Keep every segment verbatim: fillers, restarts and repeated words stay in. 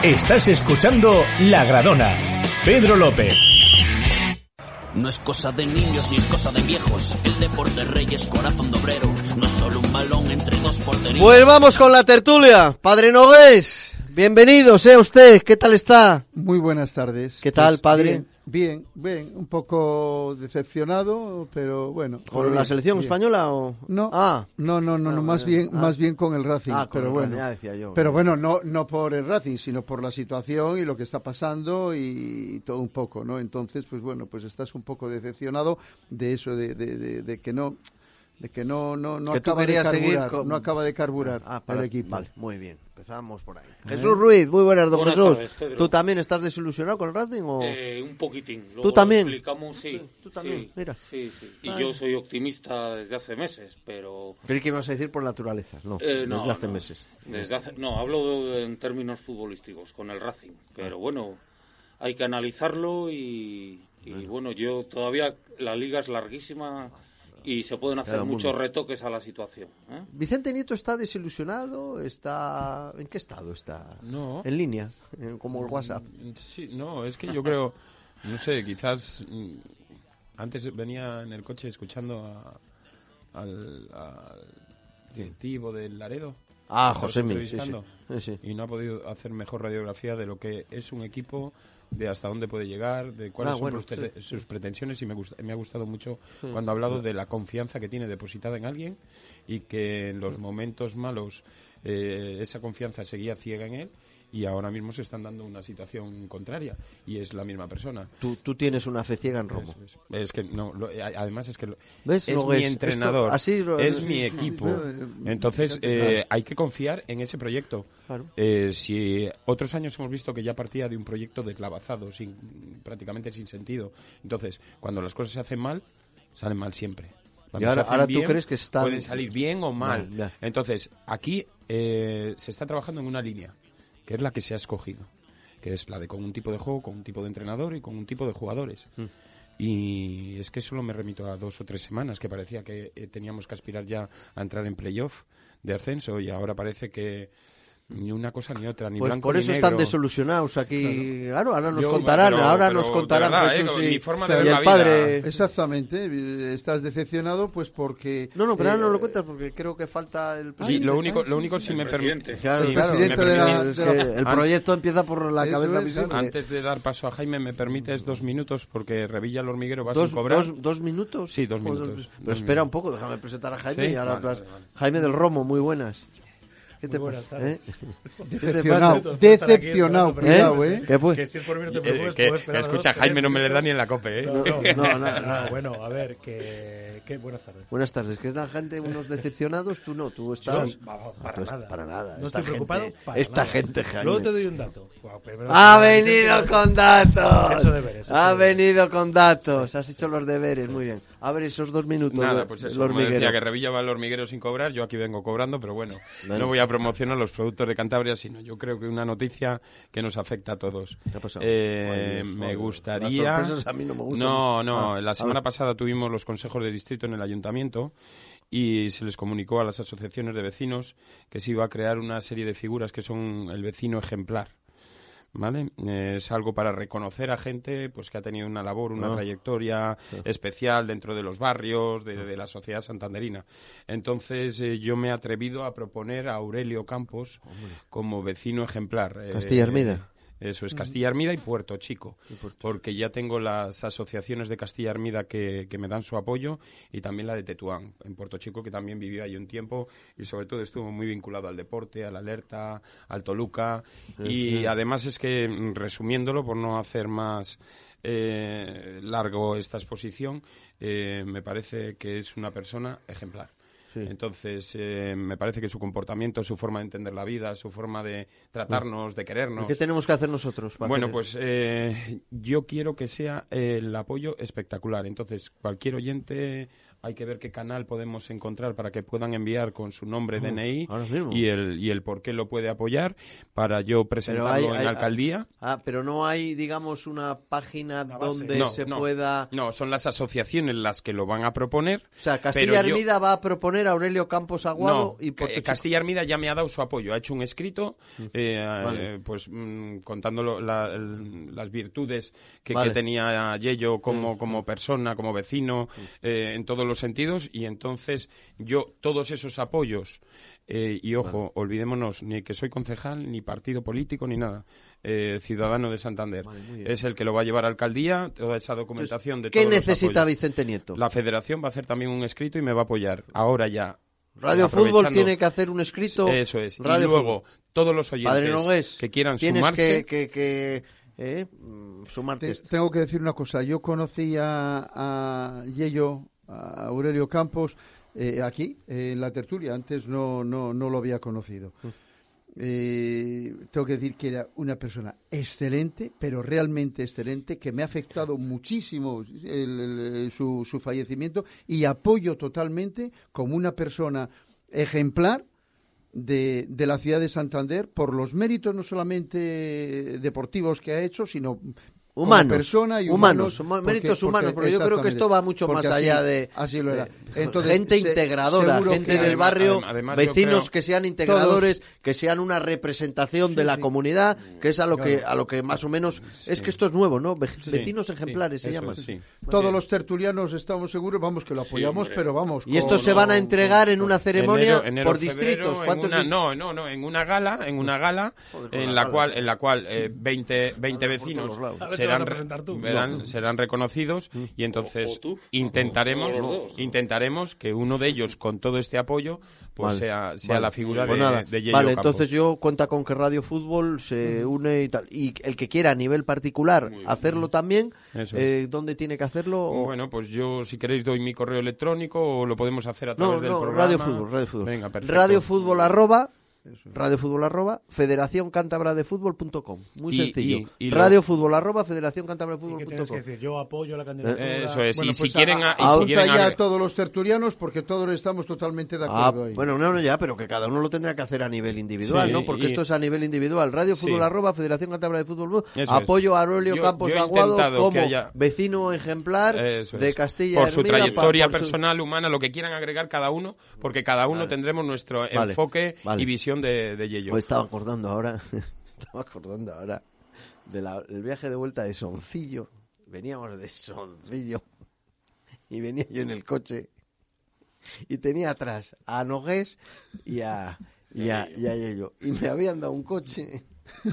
Estás escuchando La Gradona. Pedro López. No es cosa de niños ni es cosa de viejos. El deporte rey es corazón de obrero. No es solo un balón entre dos porterías. Pues vamos con la tertulia. Padre Nogués, bienvenido, sea usted. ¿Qué tal está? Muy buenas tardes. ¿Qué tal, pues padre? Bien, bien, bien. Un poco decepcionado, pero bueno. ¿Con bien, la selección bien. española o...? No, ah. no, no, no, no, Ah, más bien. bien, Ah. más bien con el Racing. Ah, con pero el bueno, Racing, ya decía yo. pero bueno, no, no por el Racing, sino por la situación y lo que está pasando y todo un poco, ¿no? Entonces, pues bueno, pues estás un poco decepcionado de eso, de, de, de, de que no, de que no, no, no que acaba tú de querías carburar, seguir con... no acaba de carburar ah, para... el equipo. Vale, muy bien. Empezamos por ahí. ¿Eh? Jesús Ruiz, muy buenas, don Buenas Jesús. tardes, Pedro. ¿Tú también estás desilusionado con el Racing o...? Eh, un poquitín. Luego ¿Tú también? Explicamos, sí. Sí, tú también, sí, mira. Sí, sí. Y Ay. yo soy optimista desde hace meses, pero... Creí que ibas a decir por naturaleza. No, Eh, no, desde hace no. meses. Desde hace... No, hablo de- en términos futbolísticos, con el Racing. Pero bueno, hay que analizarlo y, y bueno. bueno, yo todavía... La liga es larguísima y se pueden hacer Cada muchos mundo. retoques a la situación, ¿eh? ¿Vicente Nieto está desilusionado? ¿Está... ¿En qué estado está? No. ¿En línea? ¿En- como el WhatsApp? Sí, no, es que yo creo, no sé, quizás mm, antes venía en el coche escuchando a- al, al directivo del Laredo. Ah, Lo José estoy Mil, sí, sí. entrevistando, Sí, sí. Y no ha podido hacer mejor radiografía de lo que es un equipo, de hasta dónde puede llegar, de cuáles Ah, son bueno, sus, pre- sí. sus pretensiones, y me, gusta, me ha gustado mucho cuando ha hablado de la confianza que tiene depositada en alguien y que en los momentos malos eh, esa confianza seguía ciega en él, y ahora mismo se están dando una situación contraria y es la misma persona. Tú, tú tienes una fe ciega en Romo. Es, es- es que no, lo- eh, además es que lo- ¿Ves? es No mi ves. entrenador, Esto- así lo- es sí, mi sí, equipo. sí. Entonces eh, hay que confiar en ese proyecto. Claro. Eh, si otros años hemos visto que ya partía de un proyecto declavazado, sin, prácticamente sin sentido. Entonces, cuando las cosas se hacen mal, salen mal siempre. Cuando Y ahora- se hacen ahora tú bien, crees que están- pueden salir bien o mal. Mal, ya. Entonces, aquí eh, se está trabajando en una línea, que es la que se ha escogido, que es la de con un tipo de juego, con un tipo de entrenador y con un tipo de jugadores. Mm. Y es que solo me remito a dos o tres semanas, que parecía que eh, teníamos que aspirar ya a entrar en playoff de ascenso, y ahora parece que ni una cosa ni otra, ni Pues blanco por ni eso negro. están desolucionados aquí. Claro, ahora nos Yo, contarán, pero- ahora pero nos de contarán verdad, Jesús eh, y, mi forma de y ver el la vida. padre. Exactamente, estás decepcionado pues porque... No, no, pero ahora eh, no lo cuentas porque creo que falta el Sí, presidente. lo único, lo único si El me presidente. permite, Claro, sí, claro. si me Presidente de la- permitís, Es de que el An- proyecto empieza por la Eso cabeza es, visible. Antes de dar paso a Jaime, ¿me permites dos minutos? Porque Revilla el Hormiguero va dos, sin cobrar. dos, dos minutos. Sí, dos Joder, minutos. Pero Dos espera minutos. un poco, déjame presentar a Jaime ¿Sí? y ahora Vale, vas- vale, vale. Jaime del Romo, muy buenas. ¿Qué te buenas pasa? tardes. ¿Eh? Decepcionado, Minutos por estar aquí decepcionado, esperando, cuidado, ¿Eh? ¿eh? ¿Qué fue? Que si es por mí no te Eh, preocupes, que, puedo que esperar escucha, dos, Jaime tres no me le da minutos. ni en la cope, ¿eh? No, no, No, no, no. no, bueno, a ver, que, que buenas tardes. Buenas tardes. ¿Que es la gente unos decepcionados? Tú no, tú estás... Yo, vamos, para Tú est- nada. para nada. No Esta estoy preocupado gente- para esta nada. gente, Jaime. Luego te doy un dato. Bueno, primero- Ha primero- venido con datos. Hecho deberes, hecho Ha deberes. venido con datos. Has hecho los deberes, muy bien. A ver esos dos minutos. Nada, de- pues del eso, como decía, hormiguero. que Revilla va al hormiguero sin cobrar, yo aquí vengo cobrando, pero bueno, Bueno. no voy a promocionar los productos de Cantabria, sino yo creo que una noticia que nos afecta a todos. ¿Qué ha pasado? Eh, Ay, Dios, me joder. gustaría... Las sorpresas a mí no me gustan. No, no, Ah, la a semana ver. pasada tuvimos los consejos de distrito en el ayuntamiento y se les comunicó a las asociaciones de vecinos que se iba a crear una serie de figuras que son el vecino ejemplar. ¿Vale? Eh, es algo para reconocer a gente pues que ha tenido una labor, una Ah. trayectoria especial dentro de los barrios, de, de la sociedad santanderina. Entonces eh, yo me he atrevido a proponer a Aurelio Campos como vecino ejemplar. Eh, Castilla Hermida. Eso es, Castilla Hermida y Puerto Chico, Puerto. porque ya tengo las asociaciones de Castilla Hermida que, que me dan su apoyo, y también la de Tetuán, en Puerto Chico, que también vivió ahí un tiempo y sobre todo estuvo muy vinculado al deporte, al Alerta, al Toluca, y además es que, mm, resumiéndolo, por no hacer más eh, largo esta exposición, eh, me parece que es una persona ejemplar. Sí. Entonces, eh, me parece que su comportamiento, su forma de entender la vida, su forma de tratarnos, de querernos... ¿Qué tenemos que hacer nosotros? para Bueno, hacer- pues eh, yo quiero que sea el apoyo espectacular. Entonces, cualquier oyente, hay que ver qué canal podemos encontrar para que puedan enviar con su nombre, D N I ahora mismo. y el y el por qué lo puede apoyar para yo presentarlo hay- en hay- la alcaldía. Ah, pero no hay, digamos, una página Una base. donde No, se no, pueda... no, son las asociaciones las que lo van a proponer. O sea, pero Castilla yo- Hermida va a proponer a Aurelio Campos Aguado No, y Puerto eh, Chico. Castilla Hermida ya me ha dado su apoyo, ha hecho un escrito eh, Vale. eh, pues mm, contando lo- la- el- las virtudes que, Vale. que tenía Yello como, como persona, como vecino, eh, en todos los sentidos, y entonces yo todos esos apoyos, eh, y ojo, olvidémonos, ni que soy concejal, ni partido político, ni nada, eh, ciudadano de Santander, Vale, muy bien. es el que lo va a llevar a alcaldía, toda esa documentación de ¿Qué todos los necesita apoyos. Vicente Nieto? La federación va a hacer también un escrito y me va a apoyar, ahora ya. Radio Fútbol aprovechando- tiene que hacer un escrito. Eso es. Radio y luego, Fútbol. todos los Padre oyentes Nogués, que quieran tienes sumarse... que, que, que, eh, mm, sumarte. Te- esto. tengo que decir una cosa. Yo conocí a, a Yello, a Aurelio Campos, eh, aquí, eh, en la tertulia. Antes no, no, no lo había conocido. Eh, tengo que decir que era una persona excelente, pero realmente excelente, que me ha afectado muchísimo el- el- su, su fallecimiento, y apoyo totalmente como una persona ejemplar de, de la ciudad de Santander por los méritos no solamente deportivos que ha hecho, sino como Humanos, persona y humanos, humanos, huma- méritos porque- humanos, porque- pero yo creo que exactamente, esto va mucho porque más así- allá de, así lo era. de Entonces, gente se- integradora, seguro gente que- del barrio, Además- además yo vecinos creo- que sean integradores, que sean una representación de la sí. comunidad, que es a lo que Claro. a lo que más o menos es que esto es nuevo, ¿no? Ve- Vecinos sí, ejemplares se eso llama. es, sí. Todos los tertulianos estamos seguros, vamos, que lo apoyamos, hombre. pero vamos. Y estos con- se van a con- entregar en una ceremonia Enero- enero, por febrero, distritos. en ¿Cuántos una- dis- no, no, no, en una gala, en una gala Joder, con en la la gala. cual, en la cual eh, veinte, veinte vecinos todos lados. A ver si serán, vas a presentar tú. verán- serán reconocidos y entonces O- o tú. intentaremos, O los dos. intentaremos que uno de ellos con todo este apoyo pues Vale, sea, sea vale. la figura Pues de, nada, de Yello vale, Campos. entonces yo cuenta con que Radio Fútbol se une y tal. Y el que quiera a nivel particular hacerlo también, Eso eh, ¿dónde tiene que hacerlo? O- Bueno, pues yo si queréis doy mi correo electrónico o lo podemos hacer a través no, del no, programa. Radio Fútbol, Radio Fútbol. Venga, perfecto. Radio Fútbol arroba, Radio Fútbol arroba, Federación Cántabra de Fútbol punto com. Muy Y- sencillo. y- y lo- Radio Fútbol arroba, Federación Cántabra de ¿Y Fútbol qué punto tienes que com. decir? Yo apoyo la candidatura. Eso es, Bueno, y si pues quieren, a- a- y si apunta quieren ya agre- a todos los tertulianos, porque todos estamos totalmente de Ah, acuerdo ahí. bueno, no, no, ya, pero que cada uno lo tendrá que hacer a nivel individual, Sí, ¿no? Porque y- esto es a nivel individual. Radio Fútbol Sí. arroba, Federación Cántabra de Fútbol. Eso es. Apoyo a Aurelio Yo- Campos yo he Aguado intentado como que haya- vecino ejemplar Eso de es. Castilla por su Hermida, pa- trayectoria por su- personal, humana, lo que quieran agregar cada uno, porque cada uno tendremos nuestro Vale, enfoque vale. y visión de, de Yello. Me estaba acordando ahora, estaba acordando ahora del viaje de vuelta de Soncillo. Veníamos de Soncillo y venía yo en el coche y tenía atrás a Nogués y a y a, y a Yello. Y me habían dado un coche.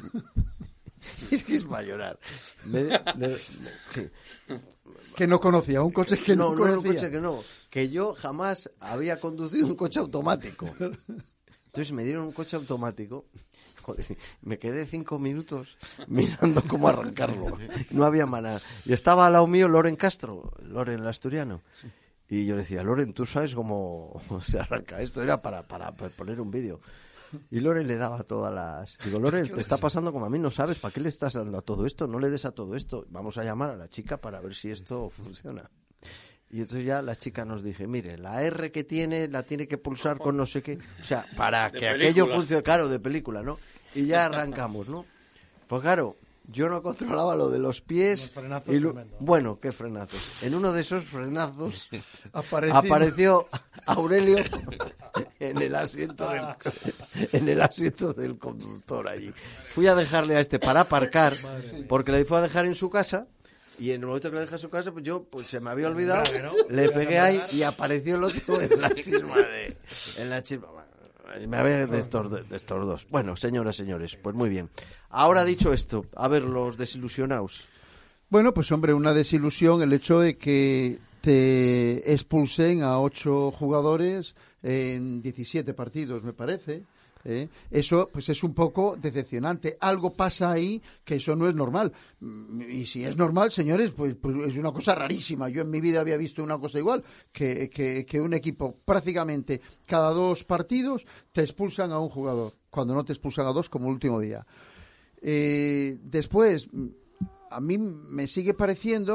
Es que es para llorar. Me- de- de- sí. Que no conocía, un coche que no, no, no era un conocía. coche que no, que yo jamás había conducido un coche automático. Entonces me dieron un coche automático. Joder, me quedé cinco minutos mirando cómo arrancarlo. No había manera. Y estaba al lado mío Loren Castro, Loren el asturiano. Y yo le decía, Loren, ¿tú sabes cómo se arranca esto? Era para, para poner un vídeo. Y Loren le daba todas las... Digo, Loren, te está pasando como a mí, no sabes, ¿para qué le estás dando a todo esto? No le des a todo esto. Vamos a llamar a la chica para ver si esto funciona. Y entonces ya la chica nos dije, mire, la R que tiene, la tiene que pulsar con no sé qué. O sea, para De que película. aquello funcione, claro, de película, ¿no? Y ya arrancamos, ¿no? Pues claro, yo no controlaba lo de los pies. Los frenazos y lo- tremendo. Bueno, qué frenazos. En uno de esos frenazos Apareció- apareció Aurelio en el asiento del en el asiento del conductor allí. Fui a dejarle a este para aparcar porque le fue a dejar en su casa y en el momento que le dejé en su casa pues yo pues se me había olvidado, Vale, ¿no? le Ibas a pegué ahí pegar. y apareció el otro en la chisma de en la chisma. Me había de estos, de estos dos. Bueno, señoras, señores, pues muy bien. Ahora dicho esto, a ver los desilusionados. Bueno, pues hombre, una desilusión el hecho de que te expulsen a ocho jugadores en diecisiete partidos, me parece. ¿eh? Eso pues es un poco decepcionante. Algo pasa ahí que eso no es normal. Mm, Y si es normal, señores, pues, pues es una cosa rarísima. Yo en mi vida había visto una cosa igual, que, que, que un equipo prácticamente cada dos partidos te expulsan a un jugador, cuando no te expulsan a dos como el último día. Eh, después, a mí me sigue pareciendo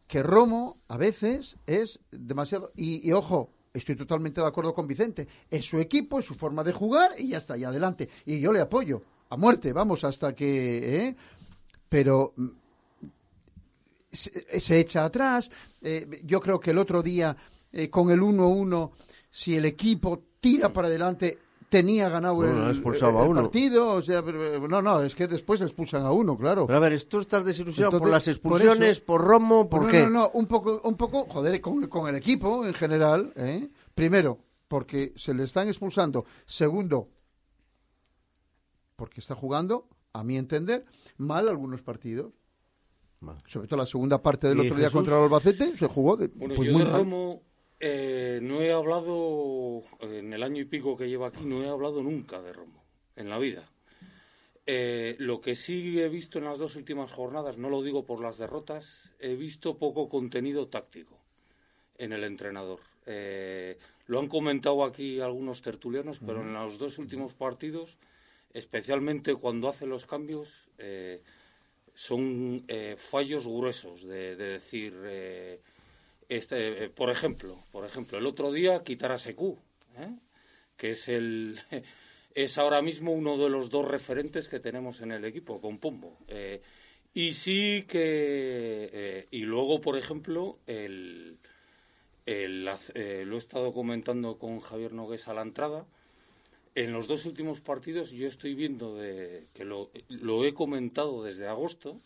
que Romo a veces es demasiado... Y, y ojo, estoy totalmente de acuerdo con Vicente. Es su equipo, es su forma de jugar y ya está, y adelante. Y yo le apoyo a muerte, vamos, hasta que... ¿eh? Pero se, se echa atrás. Eh, yo creo que el otro día, eh, con el uno uno, si el equipo tira para adelante... tenía ganado bueno, el, expulsaba el, a uno. partido, o sea, pero, no, no, es que después expulsan a uno, claro. Pero a ver, ¿tú estás desilusionado Entonces, por las expulsiones, por, por Romo, por no, qué? No, no, un poco, un poco, joder, con, con el equipo en general, ¿eh? Primero, porque se le están expulsando. Segundo, porque está jugando, a mi entender, mal algunos partidos. Mal. Sobre todo la segunda parte del otro Jesús? día contra el Albacete, se jugó de, bueno, pues yo muy de mal. Romo... Eh, no he hablado, en el año y pico que llevo aquí, no he hablado nunca de Romo, en la vida. Eh, lo que sí he visto en las dos últimas jornadas, no lo digo por las derrotas, he visto poco contenido táctico en el entrenador. Eh, lo han comentado aquí algunos tertulianos, pero en los dos últimos partidos, especialmente cuando hace los cambios, eh, son eh, fallos gruesos de, de decir... Eh, Este, eh, por ejemplo, por ejemplo, el otro día quitar a Secu, ¿eh? que es el es ahora mismo uno de los dos referentes que tenemos en el equipo con Pombo. Eh, y sí que eh, y luego, por ejemplo, el, el eh, lo he estado comentando con Javier Nogués a la entrada. En los dos últimos partidos yo estoy viendo de que lo, lo he comentado desde agosto.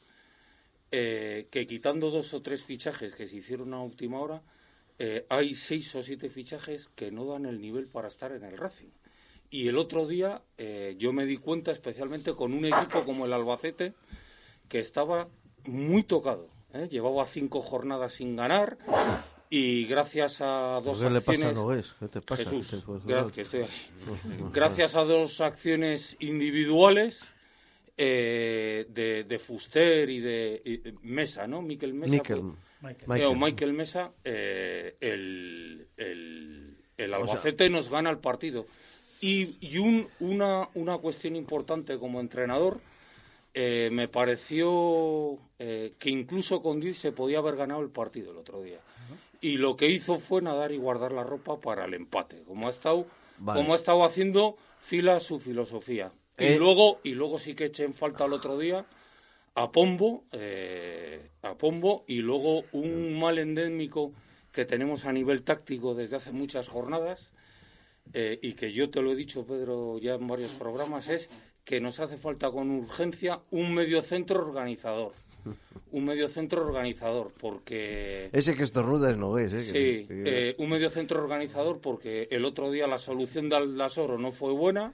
Eh, que quitando dos o tres fichajes que se hicieron a última hora, eh, hay seis o siete fichajes que no dan el nivel para estar en el Racing. Y el otro día eh, yo me di cuenta, especialmente con un equipo como el Albacete, que estaba muy tocado. ¿eh? Llevaba cinco jornadas sin ganar y gracias a dos ¿Qué acciones... le pasa a Nogués? ¿Qué te pasa? Jesús, ¿Qué te pasa? gracias, que estoy aquí. Gracias a dos acciones individuales... Eh, de, de Fuster y de y, Mesa, ¿no? Miquel Mesa. Miquel. Pues, Michael. Eh, Michael Mesa, eh, el, el, el Albacete o sea, nos gana el partido. Y, y un, una, una cuestión importante como entrenador, eh, me pareció eh, que incluso con Diz se podía haber ganado el partido el otro día. Uh-huh. Y lo que hizo fue nadar y guardar la ropa para el empate, como ha estado, vale. como ha estado haciendo fila su filosofía. Y eh. luego y luego sí que eché en falta el otro día a Pombo, eh, a Pombo y luego un mal endémico que tenemos a nivel táctico desde hace muchas jornadas eh, y que yo te lo he dicho, Pedro, ya en varios programas, es que nos hace falta con urgencia un mediocentro organizador. Un mediocentro organizador, porque... Ese que estornuda es Nogués, ¿eh? Sí, que... eh, un mediocentro organizador porque el otro día la solución de Aldasoro no fue buena.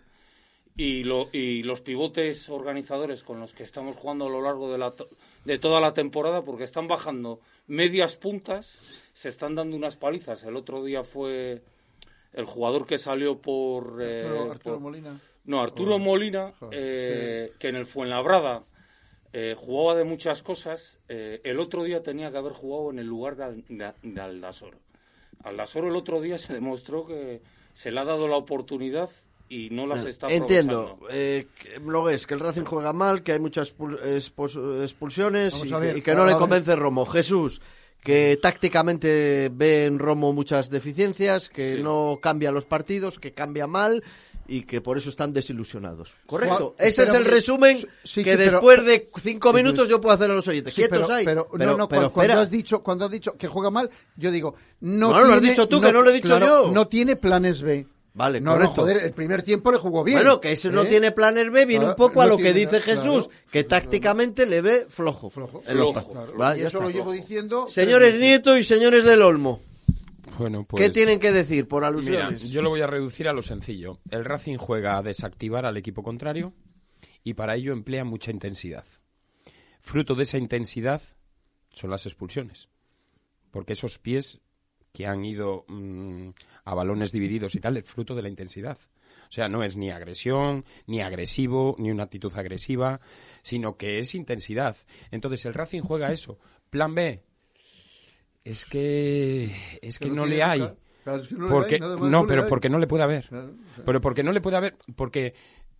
Y, lo, y los pivotes organizadores con los que estamos jugando a lo largo de, la, de toda la temporada, porque están bajando medias puntas, se están dando unas palizas. El otro día fue el jugador que salió por... Eh, no, Arturo por, Molina. No, Arturo oh, Molina, joder, eh, es que... que en el Fuenlabrada eh, jugaba de muchas cosas. Eh, el otro día tenía que haber jugado en el lugar de, de, de Aldasoro. Aldasoro el otro día se demostró que se le ha dado la oportunidad... y no las está Entiendo, eh, lo es que el Racing juega mal, que hay muchas expul- expul- expulsiones y, ver, que, y que no le convence Romo. Jesús, que tácticamente ve en Romo muchas deficiencias, que sí. no cambia los partidos, que cambia mal y que por eso están desilusionados. Correcto, Juan, ese es el resumen sí, que sí, después pero, de cinco minutos sí, yo puedo hacer a los oyentes. Sí, Quietos pero, ahí. Pero, pero, no, no, pero, cuando, cuando has dicho cuando has dicho que juega mal, yo digo, no, no tiene, lo has dicho tú, no, que no lo he dicho claro, yo. No tiene planes B. Vale, no, correcto. No, joder, el primer tiempo le jugó bien. Bueno, que ese ¿eh? no tiene planes B, viene ah, un poco no a lo que dice Jesús, claro, que tácticamente claro. le ve flojo. Flojo, flojo. Claro. Vale, y eso lo llevo diciendo. Señores Nieto y señores del Olmo, bueno, pues, ¿qué tienen que decir por alusiones? Mira, yo lo voy a reducir a lo sencillo. El Racing juega a desactivar al equipo contrario y para ello emplea mucha intensidad. Fruto de esa intensidad son las expulsiones, porque esos pies... que han ido mmm, a balones divididos y tal, es fruto de la intensidad. O sea, no es ni agresión, ni agresivo, ni una actitud agresiva, sino que es intensidad. Entonces, el Racing juega eso. Plan B, es que es que no le hay. Claro, es que no porque, le hay, no, no pero le porque no le puede haber. Claro, claro. Pero porque no le puede haber, porque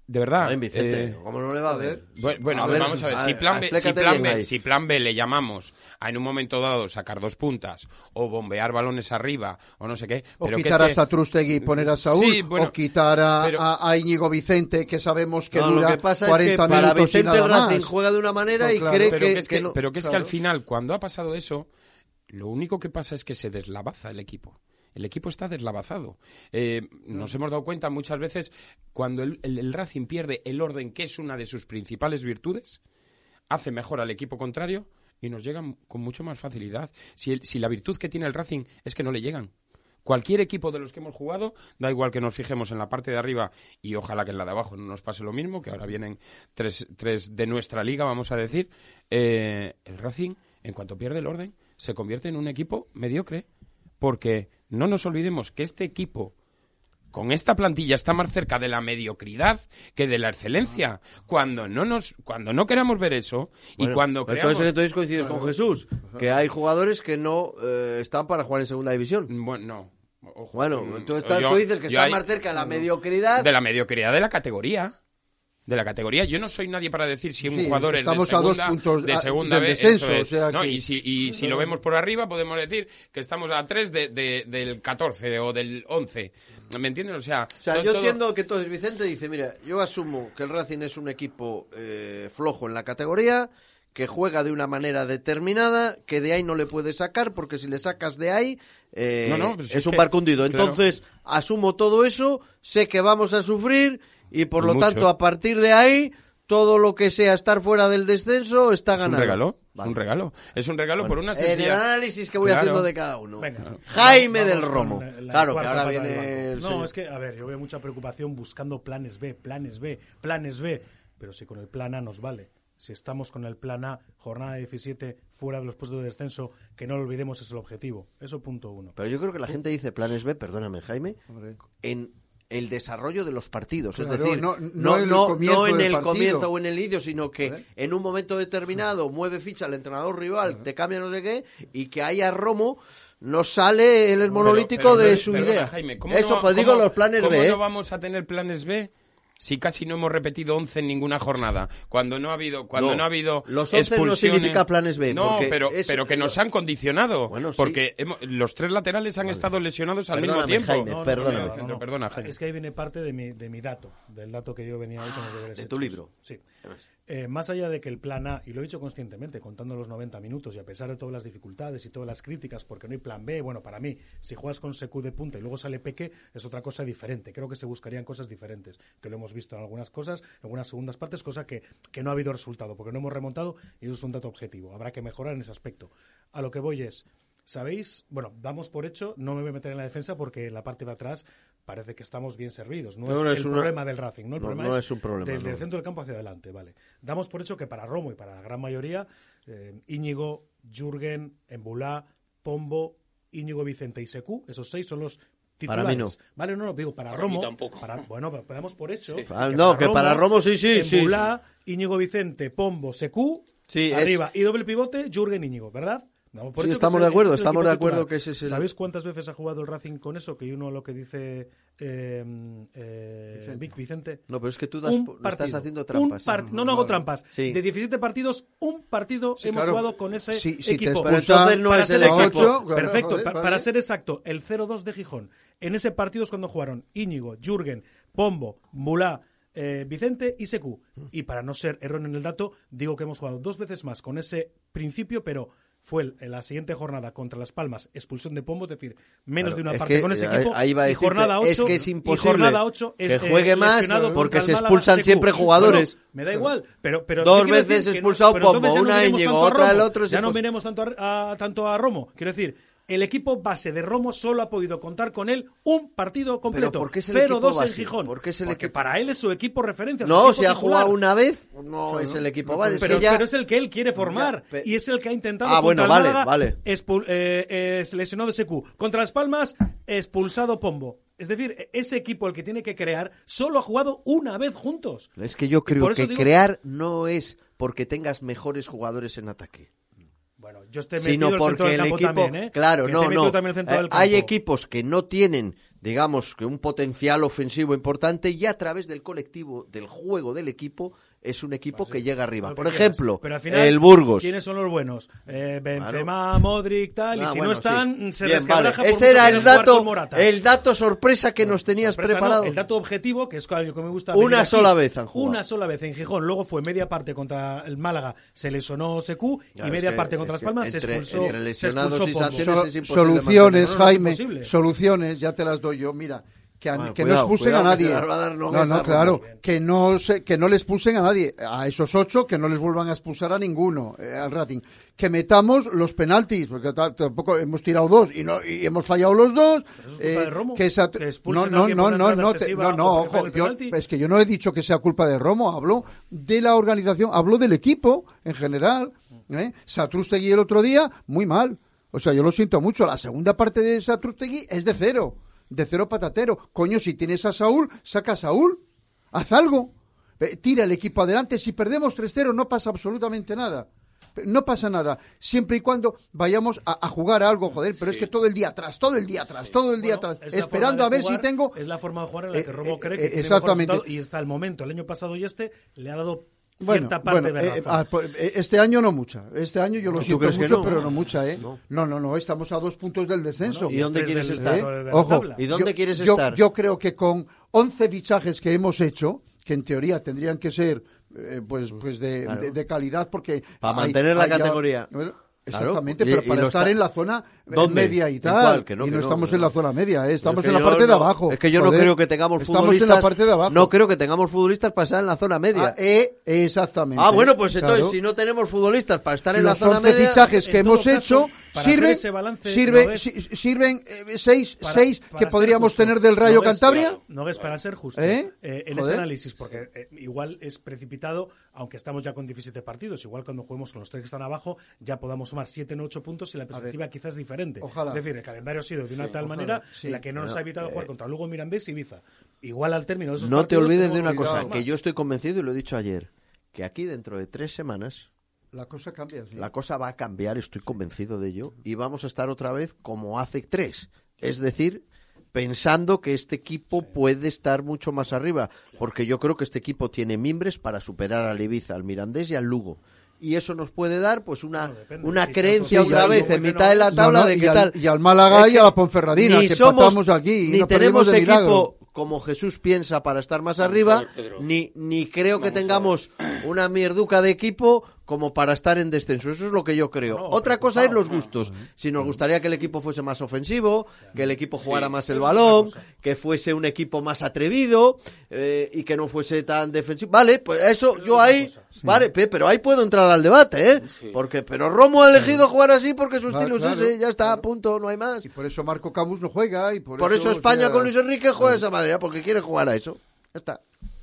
de verdad. Ay, Vicente, eh, ¿cómo no le va a ver? Bueno, bueno, A ver, vamos a ver, a- si plan, B, si, explícate plan bien B, ahí. si plan B le llamamos a en un momento dado sacar dos puntas o bombear balones arriba o no sé qué... O pero que quitar es a que- Satrústegui y poner a Saúl, Sí, bueno, o quitar a, pero- a, a Íñigo Vicente, que sabemos que No, dura lo que pasa es que cuarenta para minutos y Vicente nada el Racing más. juega de una manera No, y claro. cree pero que, que es que, que no. pero que, es que claro. al final, cuando ha pasado eso, lo único que pasa es que se deslavaza el equipo. El equipo está deslavazado. Eh, nos hemos dado cuenta muchas veces cuando el, el- el Racing pierde el orden, que es una de sus principales virtudes, hace mejor al equipo contrario y nos llegan con mucho más facilidad. Si, el- si la virtud que tiene el Racing es que no le llegan. Cualquier equipo de los que hemos jugado, da igual que nos fijemos en la parte de arriba y ojalá que en la de abajo no nos pase lo mismo, que ahora vienen tres, tres de nuestra liga, vamos a decir, eh, el Racing, en cuanto pierde el orden, se convierte en un equipo mediocre. Porque no nos olvidemos que este equipo, con esta plantilla, está más cerca de la mediocridad que de la excelencia. Cuando no nos, cuando no queramos ver eso y Bueno, cuando entonces, creamos... entonces coincides con Jesús, que hay jugadores que no eh, están para jugar en segunda división. Bueno, no. Ojo, Bueno, mm, tú, estás- yo- tú dices que yo están hay- más cerca de la mediocridad. de la mediocridad de la categoría. De la categoría. Yo no soy nadie para decir si un Sí, jugador es de estamos a dos segunda, puntos de a- segunda del vez, descenso, eso es. o sea ¿no? que- Y si, y si lo vemos por arriba, podemos decir que estamos a tres de, de- del catorce o del once. ¿Me entiendes? O sea, O sea, son yo todo- entiendo que entonces Vicente dice, mira, yo asumo que el Racing es un equipo eh, flojo en la categoría, que juega de una manera determinada, que de ahí no le puedes sacar, porque si le sacas de ahí eh, No, no, pues es es un que- barco hundido. claro. Entonces, asumo todo eso, sé que vamos a sufrir y por lo Mucho. tanto, a partir de ahí, todo lo que sea estar fuera del descenso está Es un ganado. regalo, Vale. es un regalo. Es un regalo por una En el sencilla... análisis que voy Claro. haciendo de cada uno. Venga. Jaime Vamos del con Romo. la- la Claro, que cuarta ahora pata del viene banco. el No, señor- es que, a ver, yo veo mucha preocupación buscando planes B, planes B, planes B. Pero si con el plan A nos vale. Si estamos con el plan A, jornada diecisiete, fuera de los puestos de descenso, que no lo olvidemos, es el objetivo. Eso punto uno. Pero yo creo que la gente dice planes B, perdóname, Jaime, en el desarrollo de los partidos. Claro, es decir, no- no, no en el no, comienzo no en del el partido. comienzo o en el inicio, sino que ¿Eh? en un momento determinado mueve ficha el entrenador rival, te cambia no sé qué, y que ahí a Romo no sale el monolítico Pero- pero, de su perdona, idea. Jaime, ¿cómo Eso, no- pues digo cómo- los planes ¿cómo B. ¿eh? no vamos a tener planes B? Si casi no hemos repetido once en ninguna jornada, cuando no ha habido, cuando No, no, ha habido los once no expulsiones- significa planes B, No, porque pero, es- pero que nos han condicionado, Bueno, sí. porque hemos- los tres laterales han estado lesionados al mismo Perdóname, tiempo. Jaime, No, no, perdóname. no, no, no. Perdona, Jaime. Es que ahí viene parte de mi, de mi dato, del dato que yo venía hoy con los deberes De hechos. tu libro. Sí. Eh, más allá de que el plan A, y lo he dicho conscientemente, contando los noventa minutos, y a pesar de todas las dificultades y todas las críticas, porque no hay plan B, bueno, para mí, si juegas con Secu de punta y luego sale Peque, es otra cosa diferente. Creo que se buscarían cosas diferentes, que lo hemos visto en algunas cosas, en algunas segundas partes, cosa que, que no ha habido resultado, porque no hemos remontado, y eso es un dato objetivo. Habrá que mejorar en ese aspecto. A lo que voy es... ¿Sabéis? Bueno, damos por hecho, no me voy a meter en la defensa porque en la parte de atrás parece que estamos bien servidos. No, No, es no el es una- problema del Racing, ¿no? El no, problema no es, es un problema, desde no. el centro del campo hacia adelante, vale. Damos por hecho que para Romo y para la gran mayoría, eh, Íñigo, Jürgen, Embulá, Pombo, Íñigo Vicente y Secu, esos seis son los titulares. Para mí no. Vale, no, no, digo, para, Para Romo... mí tampoco. para- bueno, pero damos por hecho... Ah, no, que para Romo sí, sí, sí. Embulá, Íñigo Vicente, Pombo, Secu, Sí, es- arriba, y doble pivote, Jürgen, Íñigo, ¿verdad? Damos por Sí, hecho que estamos ese- de acuerdo, ese es el estamos equipo de acuerdo titular. que ese es el- ¿Sabéis cuántas veces ha jugado el Racing con eso? Que uno lo que dice eh, eh, Vicente. Vic Vicente. No, pero es que tú das, Un no partido. estás haciendo trampas. Un part- no, no hago trampas. Sí. De diecisiete partidos, un partido Sí, hemos claro. jugado con ese Sí, sí, te equipo. expulsa- Pero entonces no Para es ser el exacto, equipo. ocho, claro, perfecto, joder, pa- vale. para ser exacto, el cero dos de Gijón. En ese partido es cuando jugaron Íñigo, Jürgen, Pombo, Mulá, eh, Vicente y Secu. Y para no ser erróneo en el dato, digo que hemos jugado dos veces más con ese principio, pero fue el- en la siguiente jornada contra Las Palmas, expulsión de Pombo, es decir, menos Claro, de una es parte que con ese ahí- equipo. ahí iba a y decirte, jornada ocho, es que es y imposible jornada ocho es, que juegue eh, más lesionado porque contra se el Málaga, expulsan Secu. siempre jugadores. Bueno, me da igual, pero, pero Dos ¿qué quiero veces decir? Que no- expulsado pero entonces Pombo, ya no una miremos Íñigo, tanto a otra el Romo, otro es ya no impos- miremos tanto a, a- tanto a Romo. Quiero decir, el equipo base de Romo solo ha podido contar con él un partido completo. ¿por qué es el cero dos equipo en base? Gijón. ¿Por qué es el Porque equipo? para él es su equipo referencia. su No, equipo si ha titular. jugado una vez, no es el equipo base. es Pero, que ya- pero es el que él quiere formar Ya, pe- y es el que ha intentado Ah, contra bueno, el vale, Málaga, vale. expul- eh, eh, seleccionado Secu. Contra Las Palmas, expulsado Pombo. Es decir, ese equipo el que tiene que crear solo ha jugado una vez juntos. Es que yo Y creo por eso que digo- crear no es porque tengas mejores jugadores en ataque. Bueno, yo estoy metido Sino en el centro porque del el campo equipo, también, ¿eh? claro, Que no, estoy metido no. también en el centro Eh, del hay campo. equipos que no tienen digamos que un potencial ofensivo importante y a través del colectivo, del juego del equipo, es un equipo Pues que sí, llega arriba. lo Por que quieras. ejemplo, Pero al final, el Burgos. ¿quiénes son los buenos? Eh, Benzema, Claro. Modric, tal, y Ah, si bueno, no están, sí. se Bien, resquebraja vale. por Ese era mucho el que jugar dato, con Morata. el dato sorpresa que nos tenías Sorpresa, preparado. no, el dato objetivo, que es algo que me gusta. Una venir aquí, sola vez han jugado. Una sola vez en Gijón. Luego fue media parte contra el Málaga, se lesionó Secu, Claro, y media es que- parte contra es Las Palmas, que se entre- expulsó. entre se lesionados expulsó y Pombo. sanciones So- es imposible soluciones, mantenerlo. No, no, es Jaime, imposible. soluciones, ya te las doy yo. Mira, que, a- Bueno, que cuidado, no expulsen cuidado, a que se nadie. las va a dar No, Nogués a no, claro, Roma. que no se, que no le expulsen a nadie. A esos ocho, que no les vuelvan a expulsar a ninguno, eh, al Racing. Que metamos los penaltis, porque ta- tampoco hemos tirado dos y no y hemos fallado los dos. Pero eso es culpa de Romo, que esa- que no, expulsen a no, alguien no, por no, entrada no, te- excesiva no, no, o por ojo, el yo, penalti. es que yo no he dicho que sea culpa de Romo, hablo de la organización, hablo del equipo en general. ¿eh? Satrústegui el otro día, muy mal. O sea, yo lo siento mucho. La segunda parte de Satrústegui es de cero. De cero patatero. Coño, si tienes a Saúl, saca a Saúl. Haz algo. Eh, Tira el equipo adelante. Si perdemos tres cero no pasa absolutamente nada. No pasa nada. Siempre y cuando vayamos a, a jugar a algo, joder. Pero Sí. es que todo el día atrás, todo el día atrás, todo el día Bueno, atrás. es la Esperando forma a de ver jugar, si tengo... Es la forma de jugar en la que Eh, Romo eh, cree eh, que tiene exactamente. mejor resultado, y hasta el momento, el año pasado y este, le ha dado Bueno, cierta parte bueno, de eh, razón. ah, pues, eh, este año no mucha. Este año yo lo ¿Tú siento crees que mucho, no? pero no mucha, ¿eh? No. No, no, no, estamos a dos puntos del descenso. ¿Y dónde Tres quieres del- estar? de- ¿Eh? de la Ojo, tabla. ¿Y dónde yo- quieres yo, estar? Yo creo que con once fichajes que hemos hecho, que en teoría tendrían que ser eh, pues pues de, Claro. de- de calidad, porque... Para hay- mantener la hay ya- categoría. Bueno, Claro. exactamente, Y- pero y para lo estar está- en la zona eh, ¿Dónde? media y ¿En tal. cuál? Que no, y que no no, estamos que en la no. zona media, ¿eh? estamos Es en que la yo parte de no- abajo. Es que yo no Joder. creo que tengamos Estamos futbolistas. en la parte de abajo. No creo que tengamos futbolistas para estar en la zona media. Ah, eh, exactamente. Ah, bueno, pues entonces, Claro. si no tenemos futbolistas para estar en la Los zona once media... fichajes que en hemos todo caso, hecho para hacer sirven, ese balance, sirve- Nogués, si- sirven eh, seis, Para- seis para que ser podríamos justo, tener del Rayo Nogués, Cantabria. claro. No es para ser justo ¿Eh? eh, en Joder. ese análisis, porque eh, igual es precipitado, aunque estamos ya con diecisiete partidos. Igual cuando juguemos con los tres que están abajo, ya podamos sumar siete en ocho puntos y la perspectiva quizás es diferente. Ojalá. Es decir, el calendario ha sido de una Sí, tal ojalá, manera sí. en la que no nos Bueno, ha evitado eh, jugar contra Lugo, Mirandés y Ibiza. Igual al término de esos No te partidos olvides de tenemos una cosa, cuidado que más. yo estoy convencido, y lo he dicho ayer, que aquí dentro de tres semanas La cosa cambia, sí. la cosa va a cambiar, estoy convencido de ello, y vamos a estar otra vez como hace tres. Es decir, pensando que este equipo puede estar mucho más arriba, porque yo creo que este equipo tiene mimbres para superar al Ibiza, al Mirandés y al Lugo. Y eso nos puede dar pues una, Bueno, depende. una Si creencia tanto- otra sí, vez ya- en mitad de la No, tabla no, de y qué al- tal. y al Málaga Es y a la Ponferradina, ni que somos- empatamos aquí y ni no tenemos perdimos de milagro. equipo como Jesús piensa para estar más Vamos arriba, a ver, Pedro. ni, ni creo que Vamos a tengamos una mierduca de equipo como para estar en descenso. Eso es lo que yo creo. No, no, Otra cosa es los preocupado, gustos. Si nos gustaría que el equipo fuese más ofensivo, que el equipo jugara Sí, más el eso es balón, otra cosa. que fuese un equipo más atrevido eh, y que no fuese tan defensivo. Vale, pues eso, Eso yo es otra ahí, cosa. vale, pe- pero ahí puedo entrar al debate, ¿eh? Sí. Porque, pero Romo ha elegido jugar así porque su Claro, estilo es claro, ese, ya está, claro. punto, no hay más. Y por eso Marco Camus no juega. Y por, Por eso España o sea, con Luis Enrique juega de esa manera, porque quiere jugar a eso. Ya está.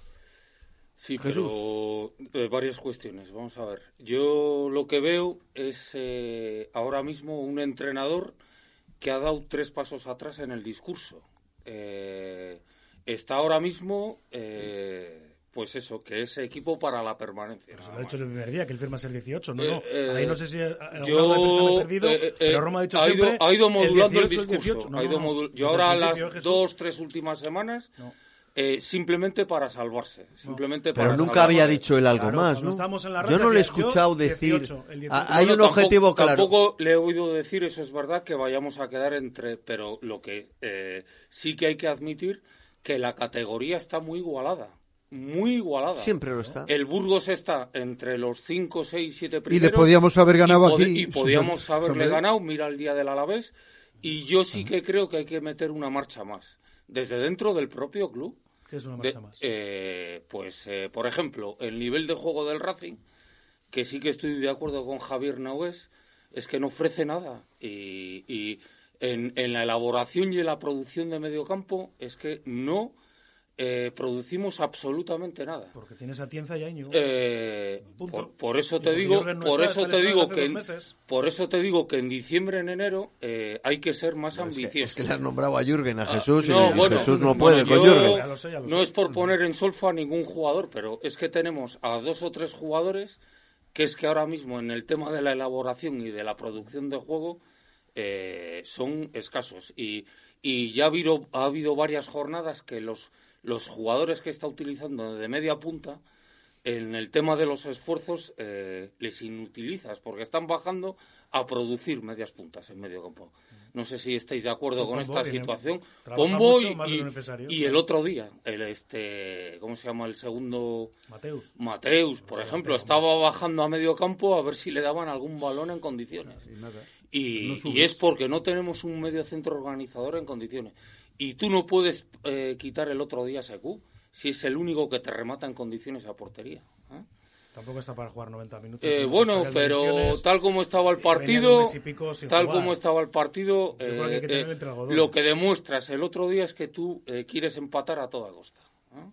Sí, Jesús. pero eh, varias cuestiones. Vamos a ver. Yo lo que veo es eh, ahora mismo un entrenador que ha dado tres pasos atrás en el discurso. Eh, está ahora mismo, eh, pues eso, que es equipo para la permanencia. Pero se nada lo ha dicho más. el primer día, que él firma ser dieciocho. No, Eh, no. eh, Ahí no sé si en alguna yo, rueda de prensa me he perdido, eh, eh, pero Roma ha dicho ha ido, siempre ha ido modulando el, dieciocho, el discurso. dieciocho. No, ha ido no, no. modul- Desde Yo el ahora las principio, Jesús, dos, tres últimas semanas, no. eh, simplemente para salvarse. Simplemente Pero para nunca salvarse. había dicho él algo Claro, más, cuando ¿no? estábamos en la Yo racha no le he decía, yo, escuchado decir... dieciocho, el dieciocho. Ah, hay Bueno, un tampoco- objetivo claro. Tampoco le he oído decir, eso es verdad, que vayamos a quedar entre... Pero lo que eh, sí que hay que admitir, que la categoría está muy igualada. Muy igualada. Siempre lo está. El Burgos está entre los cinco, seis, siete Y primeros. le podíamos haber ganado y pode- aquí. Y podíamos haberle Hombre. ganado, mira el día del Alavés. Y yo sí que creo que hay que meter una marcha más. Desde dentro del propio club. Que es una De- marcha más. eh, pues, eh, por ejemplo, el nivel de juego del Racing, que sí que estoy de acuerdo con Javier Nogués, es que no ofrece nada. Y, y en, en la elaboración y en la producción de mediocampo es que no eh, producimos absolutamente nada. Porque tienes a Tienza y a Íñigo. Eh, Punto. por, por eso Y te porque digo, Jürgen no por está, eso está te lesionado digo hace que dos en, meses. por eso te digo que en diciembre, en enero, eh, hay que ser más Es que, ambiciosos. es que le has nombrado a Jürgen, a Ah, Jesús, no, y bueno, Jesús no bueno, puede con yo- Jürgen. Ya lo sé, ya lo no sé. es por poner en solfa a ningún jugador, pero es que tenemos a dos o tres jugadores que es que ahora mismo en el tema de la elaboración y de la producción de juego eh, son escasos. Y, y ya ha habido, ha habido varias jornadas que los, los jugadores que está utilizando de media punta, en el tema de los esfuerzos, eh, les inutilizas, porque están bajando a producir medias puntas en medio campo. No sé si estáis de acuerdo sí, con esta viene, situación. Pombo y, y, y el otro día, el este, ¿cómo se llama el segundo? Mateus. Mateus, por sí, ejemplo, estaba bajando a medio campo a ver si le daban algún balón en condiciones. Y, nada. y, no y es porque no tenemos un medio centro organizador en condiciones. Y tú no puedes eh, quitar el otro día a Sekou si es el único que te remata en condiciones a portería. ¿eh? Tampoco está para jugar noventa minutos. Eh, bueno, pero tal como estaba el partido, tal como estaba el partido, eh, que eh, lo que demuestras el otro día es que tú eh, quieres empatar a toda costa. ¿eh?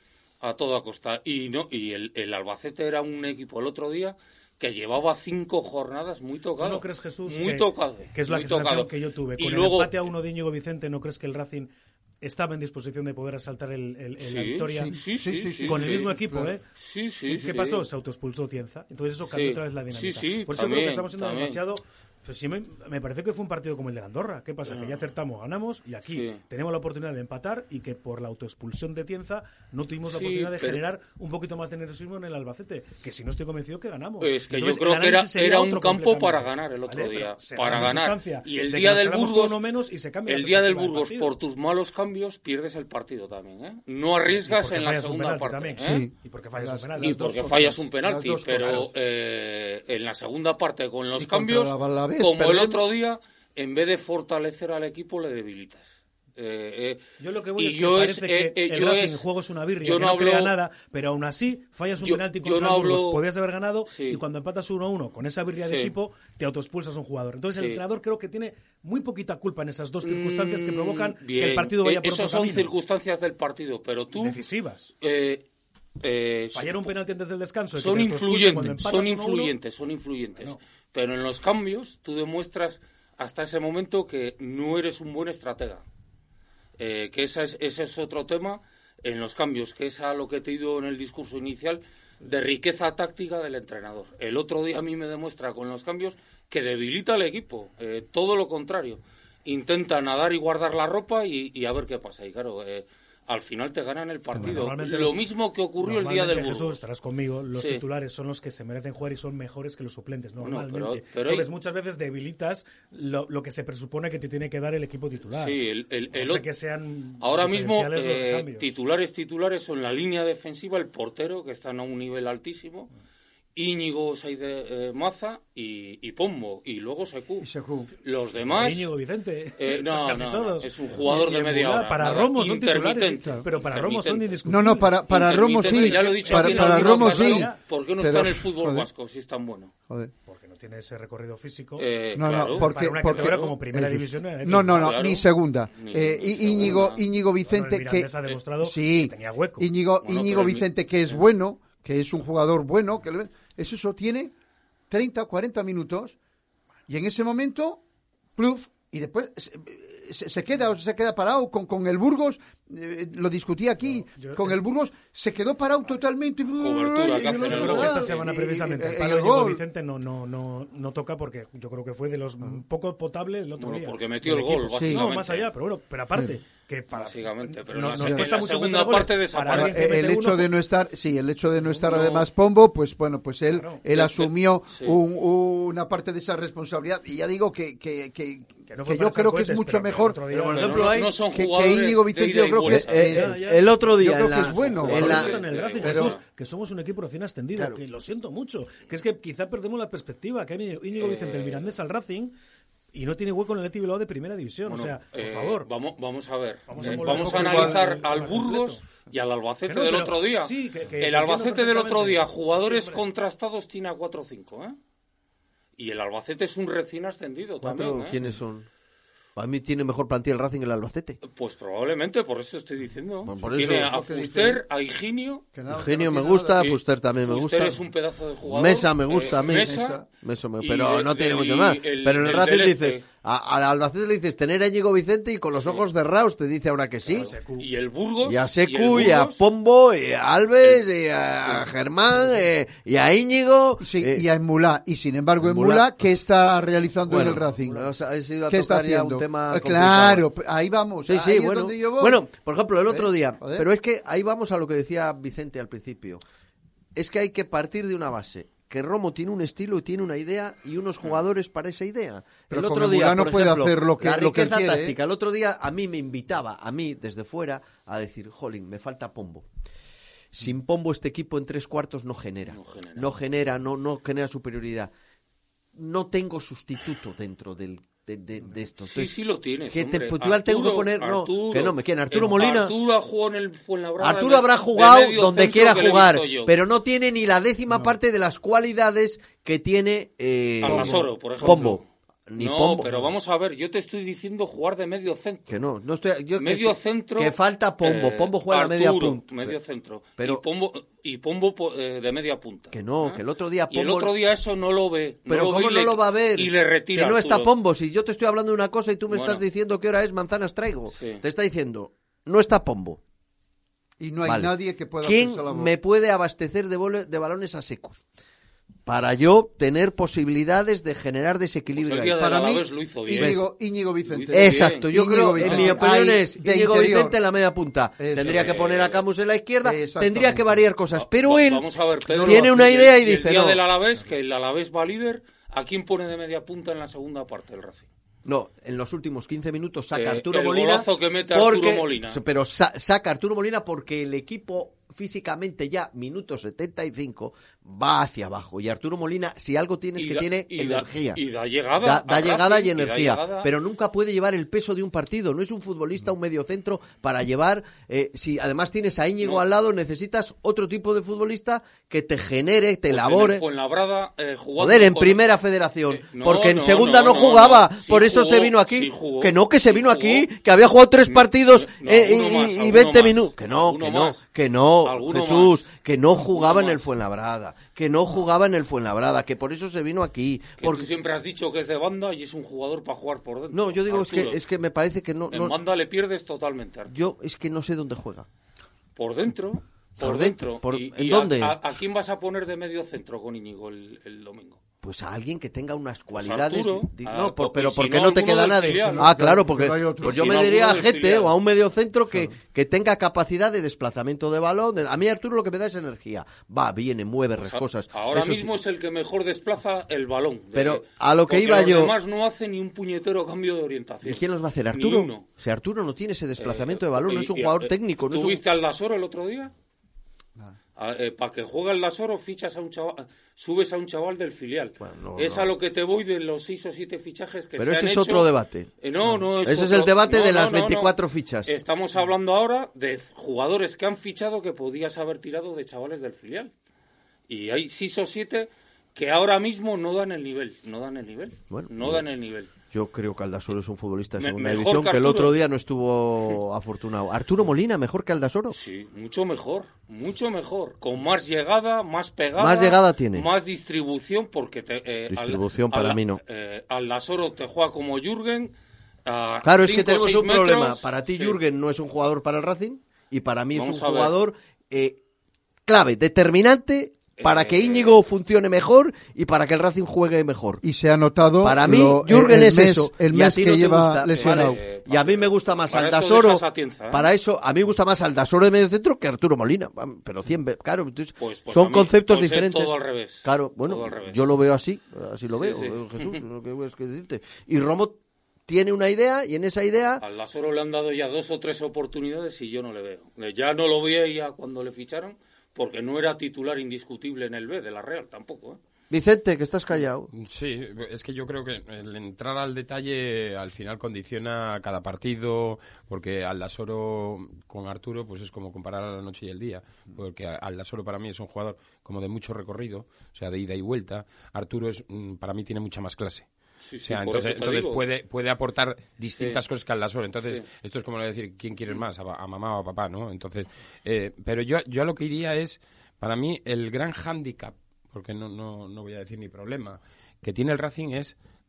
A toda costa. Y no y el, el Albacete era un equipo el otro día que llevaba cinco jornadas muy tocado. ¿No crees, Jesús, muy que, tocado, que es la muy sensación tocado. que yo tuve? Con y el luego, empate a uno de Íñigo Vicente, ¿no crees que el Racing estaba en disposición de poder asaltar el, el, sí, la victoria sí, sí, sí, sí, con sí, el mismo sí, equipo? claro. ¿eh? Sí, sí, ¿Qué sí. pasó? Se autoexpulsó Tienza. Entonces eso cambió sí, otra vez la dinámica. Sí, sí, Por eso también, creo que estamos siendo también. demasiado... Pues sí, me, me parece que fue un partido como el de la Andorra. ¿Qué pasa? Que ya acertamos, ganamos y aquí sí. tenemos la oportunidad de empatar y que por la autoexpulsión de Tienza no tuvimos la sí, oportunidad de pero... generar un poquito más de nerviosismo en el Albacete. Que si no estoy convencido que ganamos. Es que Entonces, yo creo que era, era un campo para ganar el otro ¿vale? día. Se para ganar. Y el día del Burgos, uno menos y se cambia el día del Burgos, del por tus malos cambios, pierdes el partido también. ¿eh? No arriesgas en la segunda parte. ¿eh? Sí. Y porque fallas un penalti. Y porque fallas un penalti. Pero eh, en la segunda parte, con los cambios, como el otro día, día, en vez de fortalecer al equipo, le debilitas. Eh, eh, yo lo que voy y es que yo parece es, que eh, el yo Racing es, en juego es una birria, yo que no, no hablo, crea nada, pero aún así fallas un yo, penalti yo contra no el Burgos, hablo, podías haber ganado sí. y cuando empatas uno a uno con esa birria sí. de equipo, te autoexpulsas a un jugador. Entonces sí. el entrenador creo que tiene muy poquita culpa en esas dos circunstancias mm, que provocan bien. que el partido vaya eh, por otro Esas son camino. circunstancias del partido, pero tú... Decisivas. Eh, eh, Fallar un penalti antes del descanso. Son influyentes, son influyentes, son influyentes. No. Pero en los cambios tú demuestras hasta ese momento que no eres un buen estratega. Eh, que esa es, ese es otro tema en los cambios, que es a lo que te he ido en el discurso inicial de riqueza táctica del entrenador. El otro día a mí me demuestra con los cambios que debilita al equipo, eh, todo lo contrario. Intenta nadar y guardar la ropa y, y a ver qué pasa. Y claro, eh, al final te ganan el partido. Lo los, mismo que ocurrió el día del Burgos. Jesús, estarás conmigo, los sí. titulares son los que se merecen jugar y son mejores que los suplentes, normalmente. Bueno, pero, pero Entonces, hay... muchas veces debilitas lo, lo que se presupone que te tiene que dar el equipo titular. Sí, el, el, el, no sé que sean ahora mismo eh, titulares, titulares son la línea defensiva, el portero, que están a un nivel altísimo, Íñigo Saide eh, Maza y, y Pombo, y luego Sekou. Los demás... Íñigo Vicente, eh, no, casi no, todos. Es un jugador de media hora. Para nada, Romo son titulares, claro. pero para Romo son indiscutibles. No, no, para, para Romo sí. Ya lo he dicho para, aquí para Romo ocasión, sí. ¿Por qué no pero, está en el fútbol joder. vasco si es tan bueno? Joder. Porque no tiene ese recorrido físico. Eh, no, claro. no, porque, para una porque categoría como primera eh, división. Eh, no, no, no, claro. ni segunda. Ni, eh, ni Íñigo, segunda. Íñigo Vicente bueno, que ha demostrado sí, que tenía hueco. Íñigo, bueno, Íñigo mi... Vicente que es bueno, que es un jugador bueno, que eso, eso tiene treinta, cuarenta minutos y en ese momento, pluf, y después se, se, se queda se queda parado con, con el Burgos, eh, lo discutí aquí, no, yo, con el Burgos se quedó parado totalmente. Cobertura que yo creo que esta semana y, precisamente el palo de Íñigo Vicente no, no, no, no toca porque yo creo que fue de los ah. poco potables del otro bueno, día. porque metió el gol, básicamente. No, más allá, pero bueno, pero aparte... Sí. Que para, básicamente, pero no, la, nos cuesta la mucho segunda parte desaparece. El, el hecho uno, de no estar, sí, el hecho de no estar no, además Pombo, pues bueno, pues él, claro, él asumió sí. un, una parte de esa responsabilidad y ya digo que que, que, que, no que yo creo cohetes, que es mucho mejor. Pero, pero por ejemplo, hay no son que, que Íñigo Vicente, yo creo que es, eh, ya, ya. el otro día yo creo en la, que es bueno. En la, en el Racing, pero, Jesús, que somos un equipo recién ascendido, claro. que lo siento mucho, que es que quizá perdemos la perspectiva, que Íñigo Vicente, el Mirandés al Racing. Y no tiene hueco en el Athletic Bilbao de primera división, bueno, o sea, por eh, favor. Vamos, vamos a ver, vamos a, eh, vamos a analizar igual, al Burgos y al Albacete no, del otro día. Sí, que, que el Albacete del otro día, jugadores sí, contrastados, tiene a cuatro o cinco, ¿eh? Y el Albacete es un recién ascendido también, ¿eh? ¿Quiénes son? A mí tiene mejor plantilla el Racing que el Albacete. Pues probablemente, por eso estoy diciendo. Bueno, por tiene eso, a Fuster, a Higinio. No, Higinio me gusta, nada. Fuster también me Fuster gusta. es un pedazo de jugador. Mesa me gusta eh, a mí. Mesa, Mesa me, pero el, no tiene el, mucho más. El, pero en el, el Racing dices, A, a Albacete le dices tener a Íñigo Vicente y con los ojos cerrados te dice ahora que sí. Y el Burgos. Y a Secu, y, el Burgos, y a Pombo, y a Alves, y a Germán, eh, y a Íñigo. Sí, eh, y a Emmulá. Y sin embargo, Emmulá- Emmulá, ¿qué está realizando bueno, en el Racing? o sea, he sido a ¿Qué está tocar ya haciendo? un tema Eh, complicado. claro, ahí vamos. Sí, ahí sí, es bueno. donde yo voy. Bueno, por ejemplo, el otro ¿Eh? día, Joder. pero es que ahí vamos a lo que decía Vicente al principio. Es que hay que partir de una base. Que Romo tiene un estilo y tiene una idea y unos jugadores para esa idea. Pero el con otro día, Emmulá no por puede ejemplo, hacer lo que- la lo que él riqueza quiere, ¿eh? táctica. El otro día a mí me invitaba, a mí desde fuera, a decir, jolín, me falta Pombo. Sin Pombo este equipo en tres cuartos no genera. No genera. No genera, no, no genera superioridad. No tengo sustituto dentro del, de, de, de esto. Sí, Entonces, sí lo tienes, ¿qué te- hombre. pues igual tengo que Arturo, poner, no, Arturo. que no, ¿me quién? Arturo Eh, Molina. Arturo jugó en el Fuenlabrada. Arturo de- habrá de jugado medio donde centro quiera que le he jugar, visto yo. pero no tiene ni la décima parte de las cualidades que tiene eh, Aldasoro, por ejemplo. Pombo. Ni no, Pombo. pero vamos a ver, yo te estoy diciendo jugar de medio centro. Que no, no estoy. Yo, medio que, centro. Que falta Pombo. eh, Pombo juega a la media Arturo, punta. medio centro. Pero- y Pombo, y Pombo po- eh, de media punta. Que no, ¿eh? que el otro día Y el Pombo- otro día eso no lo ve. no Pero lo ve ¿cómo y no le- lo va a ver? Y le retira. Si no está Arturo. Pombo, si yo te estoy hablando de una cosa y tú me Bueno. estás diciendo qué hora es, manzanas traigo. Sí. Te está diciendo, no está Pombo. Y no hay Vale. nadie que pueda ¿Quién hacerse la voz. me puede abastecer de, bolo- de balones a Secu? Para yo tener posibilidades de generar desequilibrio. Pues el ahí. día del Para mí, Alavés lo hizo bien. Íñigo, Íñigo Vicente. Lo hizo bien. Exacto, yo Íñigo creo, en Vicente. mi opinión Ahí, es de Íñigo interior. Vicente en la media punta. Eso. Tendría que poner a Camus en la izquierda, Exactamente. tendría que variar cosas. Pero Va- él Vamos a ver, Pedro, tiene una y el- idea y el dice, día no, del Alavés, que el Alavés va líder, ¿a quién pone de media punta en la segunda parte del Racing? no, en los últimos quince minutos saca Eh, a Arturo el Molina. golazo que mete Arturo Molina. Pero sa- saca a Arturo Molina porque el equipo físicamente ya, minuto setenta y cinco, va hacia abajo. Y Arturo Molina, si algo tiene es Y que da- tiene y da- energía. y da llegada Da, da a llegada Racing, y y da energía. llegada. Pero nunca puede llevar el peso de un partido. No es un futbolista, un mediocentro para llevar. Eh, si además tienes a Íñigo No. al lado, necesitas otro tipo de futbolista que te genere, te Pues elabore. En el Fuenlabrada, eh, jugando Joder, en con- primera federación. Eh, no, porque en no, segunda no, no, no, jugaba. no. Sí por eso se jugó, vino aquí. sí jugó, que no, que se sí vino jugó. aquí. Que había jugado tres partidos No, eh, alguno y, más, y alguno veinte más, minutos. Que no, alguno que no, más. que no. Alguno Jesús, más. que no jugaba en Alguno el más. Fuenlabrada. Que no jugaba en el Fuenlabrada. Que por eso se vino aquí. Que Porque... tú siempre has dicho que es de banda y es un jugador para jugar por dentro. No, yo digo es que, Arturo. es que me parece que no. En no- banda le pierdes totalmente, Arturo. yo es que no sé dónde juega. Por dentro. Por, Por dentro. dentro, por- Y- ¿en y dónde? A, a- ¿a quién vas a poner de medio centro con Íñigo el, el domingo? Pues a alguien que tenga unas cualidades. Arturo, di- ah, no, por- porque pero si ¿por qué no, no, te alguno queda del nadie? filial. Ah, claro, porque Pero hay otros. pues yo Si me no, diría a alguno del Gete filial. o a un mediocentro que, que tenga capacidad de desplazamiento de balón. de- A mí Arturo lo que me da es energía. Va, viene, mueve, O sea, cosas. ahora Eso mismo sí. es el que mejor desplaza el balón. De- Pero a lo que porque iba los yo- demás no hace ni un puñetero cambio de orientación. ¿Y quién los va a hacer? Ni ¿Arturo? uno. Si Arturo no tiene ese desplazamiento Eh, de balón, y- no es un y- jugador eh, técnico. No es un... ¿Tuviste al Dasoro el otro día? Para que juegue el Dasoro fichas a un chaval, subes a un chaval del filial. Bueno, no, es no. a lo que te voy de los seis o siete fichajes que Pero se ese han es hecho. otro debate. Eh, no, no es Ese es otro- el debate no, de no, las no, no. veinticuatro fichas. Estamos hablando ahora de jugadores que han fichado que podías haber tirado de chavales del filial. Y hay seis o siete que ahora mismo no dan el nivel. No dan el nivel. Bueno, no bueno. dan el nivel. Yo creo que Aldasoro es un futbolista de Me- segunda mejor división que que el Arturo. otro día no estuvo afortunado. ¿Arturo Molina mejor que Aldasoro? Sí, mucho mejor, mucho mejor, con más llegada, más pegada, Más llegada tiene. más distribución, porque te, eh, Distribución al, para al- mí no. Eh, Aldasoro te juega como Jürgen. a Claro, es que cinco, tenemos seis un metros. problema. Para ti, Sí. Jürgen no es un jugador para el Racing y para mí Vamos es a un ver. jugador eh, clave, determinante para Eh, que Íñigo funcione mejor y para que el Racing juegue mejor. Y se ha notado. Para mí, lo- Jürgen el es mes, eso. El y a mes ti que no te lleva gusta, lesionado. Vale. Y a mí me gusta más Para eso Aldasoro. dejas a Tienza, ¿eh? Para eso, a mí me gusta más Aldasoro de medio centro que Arturo Molina. Pero cien veces, claro. Entonces, Pues- pues a son mí, conceptos pues es diferentes. todo al revés. Claro, bueno, Todo al revés. yo lo veo así. Así lo Sí, veo, sí. eh, Jesús. Lo que voy a decirte. Y Romo tiene una idea y en esa idea. Al Lasoro le han dado ya dos o tres oportunidades y yo no le veo. Ya no lo veía cuando le ficharon, porque no era titular indiscutible en el B de la Real tampoco, ¿eh? Vicente, que estás callado. Sí, es que yo creo que el entrar al detalle al final condiciona cada partido, porque Aldasoro con Arturo pues es como comparar la noche y el día, porque Aldasoro para mí es un jugador como de mucho recorrido, o sea, de ida y vuelta. Arturo es mm, para mí tiene mucha más clase. Sí, sí, O sea, por entonces, eso te entonces digo. puede, puede aportar distintas Sí. cosas que Aldasoro. Entonces, Sí. esto es como decir, ¿quién quieres más? ¿A, a mamá o a papá? ¿No? Entonces, eh, pero yo, yo a lo que iría es, para mí, el gran hándicap, porque no, no, no voy a decir ni problema, que tiene el Racing es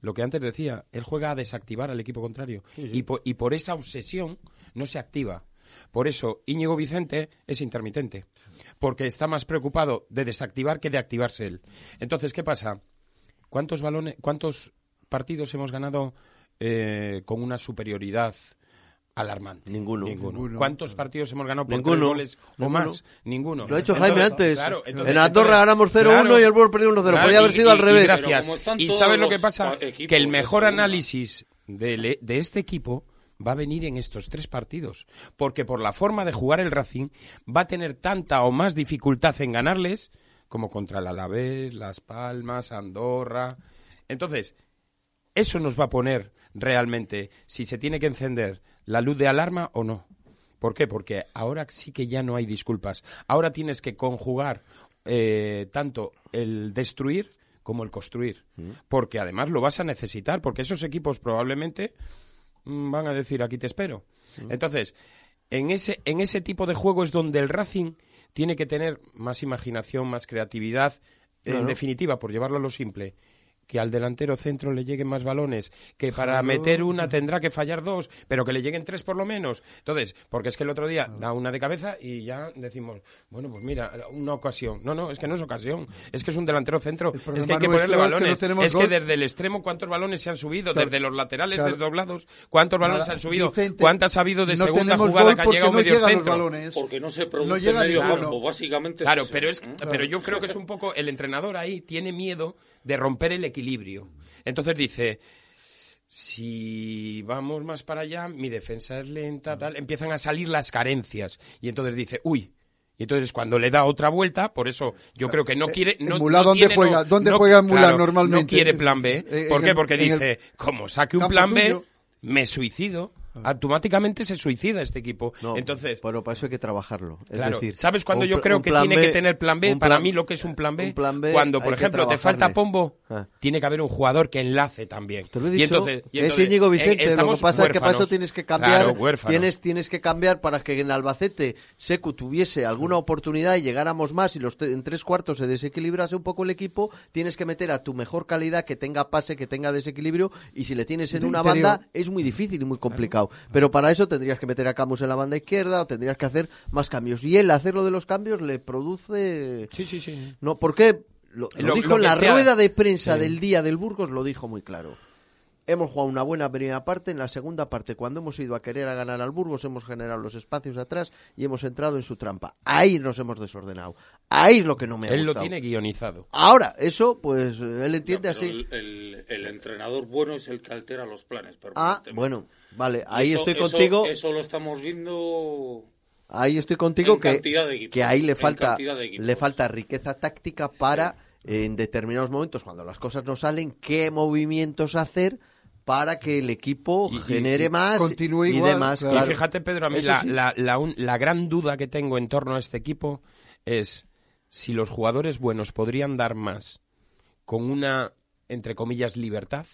lo que antes decía, él juega a desactivar al equipo contrario. Sí, sí. Y, por, y por esa obsesión no se activa. Por eso Íñigo Vicente es intermitente, porque está más preocupado de desactivar que de activarse él. Entonces, ¿qué pasa? ¿Cuántos balones, cuántos partidos hemos ganado eh, con una superioridad alarmante? Ninguno. Ninguno. Ninguno. ¿Cuántos partidos hemos ganado por Ninguno. tres goles o Ninguno. más? Ninguno. Lo ha hecho Entonces, Jaime antes. claro, entonces- en Andorra entonces- ganamos cero uno claro, y el Burgos perdió uno cero. claro, Podía haber y- sido al y- y revés. gracias. Pero como están ¿Y todos sabes lo que los pasa? equipos Que el de mejor segunda. análisis de, le- de este equipo va a venir en estos tres partidos. Porque por la forma de jugar el Racing va a tener tanta o más dificultad en ganarles como contra el Alavés, Las Palmas, Andorra. Entonces, eso nos va a poner realmente si se tiene que encender la luz de alarma o no. ¿Por qué? Porque ahora sí que ya no hay disculpas. Ahora tienes que conjugar eh, tanto el destruir como el construir. Porque además lo vas a necesitar, porque esos equipos probablemente mm, van a decir aquí te espero. Entonces, en ese, en ese tipo de juego es donde el Racing tiene que tener más imaginación, más creatividad, en Claro. definitiva, por llevarlo a lo simple, que al delantero centro le lleguen más balones, que para meter una tendrá que fallar dos, pero que le lleguen tres por lo menos. Entonces, porque es que el otro día da una de cabeza y ya decimos, bueno, pues mira, una ocasión. No, no, es que no es ocasión, es que es un delantero centro, problema es que hay que nuestro ponerle es que balones. no tenemos es que gol. desde el extremo, ¿cuántos balones se han subido? Claro. Desde los laterales Claro. desdoblados, ¿cuántos balones Nada, se han subido? Vicente, ¿Cuántas ha habido de no segunda tenemos jugada gol que ha porque llegado no medio llegan los centro? balones. Porque no se No produce llega medio ninguno. campo, básicamente. Claro, es pero es, eso. pero yo creo que es un poco el entrenador ahí tiene miedo de romper el equilibrio. Entonces dice, si vamos más para allá, mi defensa es lenta, tal, empiezan a salir las carencias y entonces dice, uy. Y entonces cuando le da otra vuelta, por eso yo creo que no quiere... No, Mulá, no ¿dónde tiene, juega? no- ¿Dónde no- juega Mulá claro, normalmente? No quiere plan B. Eh, ¿Por en qué? el- Porque en el dice, como saque un campo plan B, tuyo. me suicido. Automáticamente se suicida este equipo. No, Entonces, pero para eso hay que trabajarlo. Es claro, decir, ¿sabes cuándo un yo pl- creo un que plan tiene B, que tener plan B? un Para plan- mí lo que es un plan B, un plan B cuando, hay por que ejemplo, te falta trabajarle. Pombo, Ah. tiene que haber un jugador que enlace también. Te lo he Y dicho, entonces- y que es entonces, Íñigo eh, Vicente, lo estamos que pasa es que para eso huérfanos. tienes que cambiar, Claro, huérfanos. tienes, tienes que cambiar para que en Albacete Secu tuviese alguna oportunidad y llegáramos más y los tre- en tres cuartos se desequilibrase un poco el equipo, tienes que meter a tu mejor calidad, que tenga pase, que tenga desequilibrio, y si le tienes en De una interior. banda es muy difícil y muy complicado. Pero para eso tendrías que meter a Camus en la banda izquierda o tendrías que hacer más cambios. Y él, hacerlo de los cambios, le produce... Sí, sí, sí. No, porque lo, lo Lo- dijo lo en que la sea. rueda de prensa Sí. del día del Burgos, lo dijo muy claro. Hemos jugado una buena primera parte, en la segunda parte, cuando hemos ido a querer a ganar al Burgos, hemos generado los espacios atrás y hemos entrado en su trampa. Ahí nos hemos desordenado. Ahí es lo que no me ha Él lo gustado. tiene guionizado. Ahora, eso, pues, él entiende Ya, pero así. El, el- el entrenador bueno es el que altera los planes. Ah, permanentemente. bueno, vale, Y ahí eso- estoy eso- contigo. Eso lo estamos viendo. Ahí estoy contigo En que, cantidad de equipos, que ahí le en falta cantidad de equipos. le falta riqueza táctica para eh, en determinados momentos cuando las cosas no salen qué movimientos hacer para que el equipo Y- y- genere y más continúe y igual, demás. claro. Claro. Y fíjate, Pedro, a mí Eso la, sí. la, la, un- la gran duda que tengo en torno a este equipo es si los jugadores buenos podrían dar más con una, entre comillas, libertad.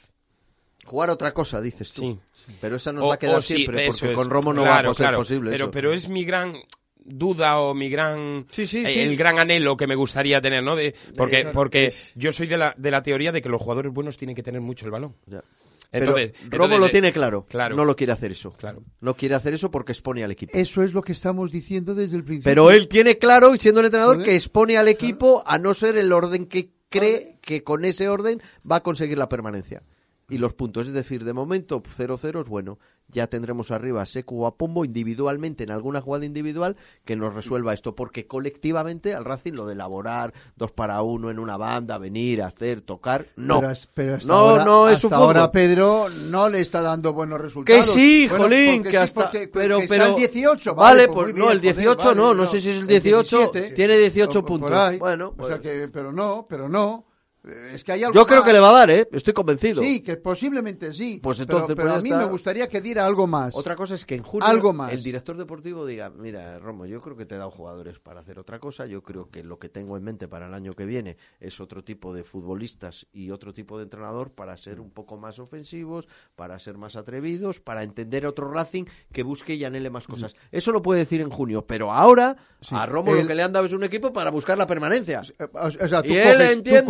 Jugar otra cosa, dices tú. Sí. Pero esa nos O- va a quedar o sí, siempre eso porque es. con Romo no Claro, va a ser claro, posible pero, eso. pero es mi gran duda o mi gran Sí, sí, eh, sí. el gran anhelo que me gustaría tener, ¿no? De, porque De- porque yo soy de la, de la teoría de que los jugadores buenos tienen que tener mucho el balón. Ya. Entonces, Pero Romo entonces, lo eh, tiene claro. claro. No lo quiere hacer eso. Claro. No quiere hacer eso porque expone al equipo. Eso es lo que estamos diciendo desde el principio. Pero él tiene claro, y siendo el entrenador, Joder. que expone al equipo a no ser el orden que cree que con ese orden va a conseguir la permanencia. Y los puntos, es decir, de momento cero cero es bueno. Ya tendremos arriba a Secu o a Pombo individualmente en alguna jugada individual que nos resuelva esto, porque colectivamente al Racing lo de elaborar dos para uno en una banda, venir, hacer, tocar, no. Pero, as- pero hasta no, ahora, no es hasta un fútbol. ahora Pedro no le está dando buenos Que resultados. sí, Bueno, jolín, porque que sí, hasta porque- pero porque pero está el dieciocho, vale, pues pues muy no, bien, el joder, dieciocho vale, no, no sé si es el dieciocho, diecisiete, tiene dieciocho o por puntos. ahí. Bueno, o sea bueno. que pero no, pero no. Eh, Es que hay algo Yo creo más. que le va a dar, ¿eh? Estoy convencido. Sí, que posiblemente sí. Pues Pero- entonces, pero, pues ya a mí está. me gustaría que diera algo más. Otra cosa es que en junio Algo más. el director deportivo diga, mira, Romo, yo creo que te he dado jugadores para hacer otra cosa, yo creo que lo que tengo en mente para el año que viene es otro tipo de futbolistas y otro tipo de entrenador para ser un poco más ofensivos, para ser más atrevidos, para entender otro Racing que busque y anhele más cosas. Eso lo puede decir en junio, pero ahora Sí. a Romo Él- lo que le han dado es un equipo para buscar la permanencia. Eh, O sea, tú Y él coges- tú entiende coges que- y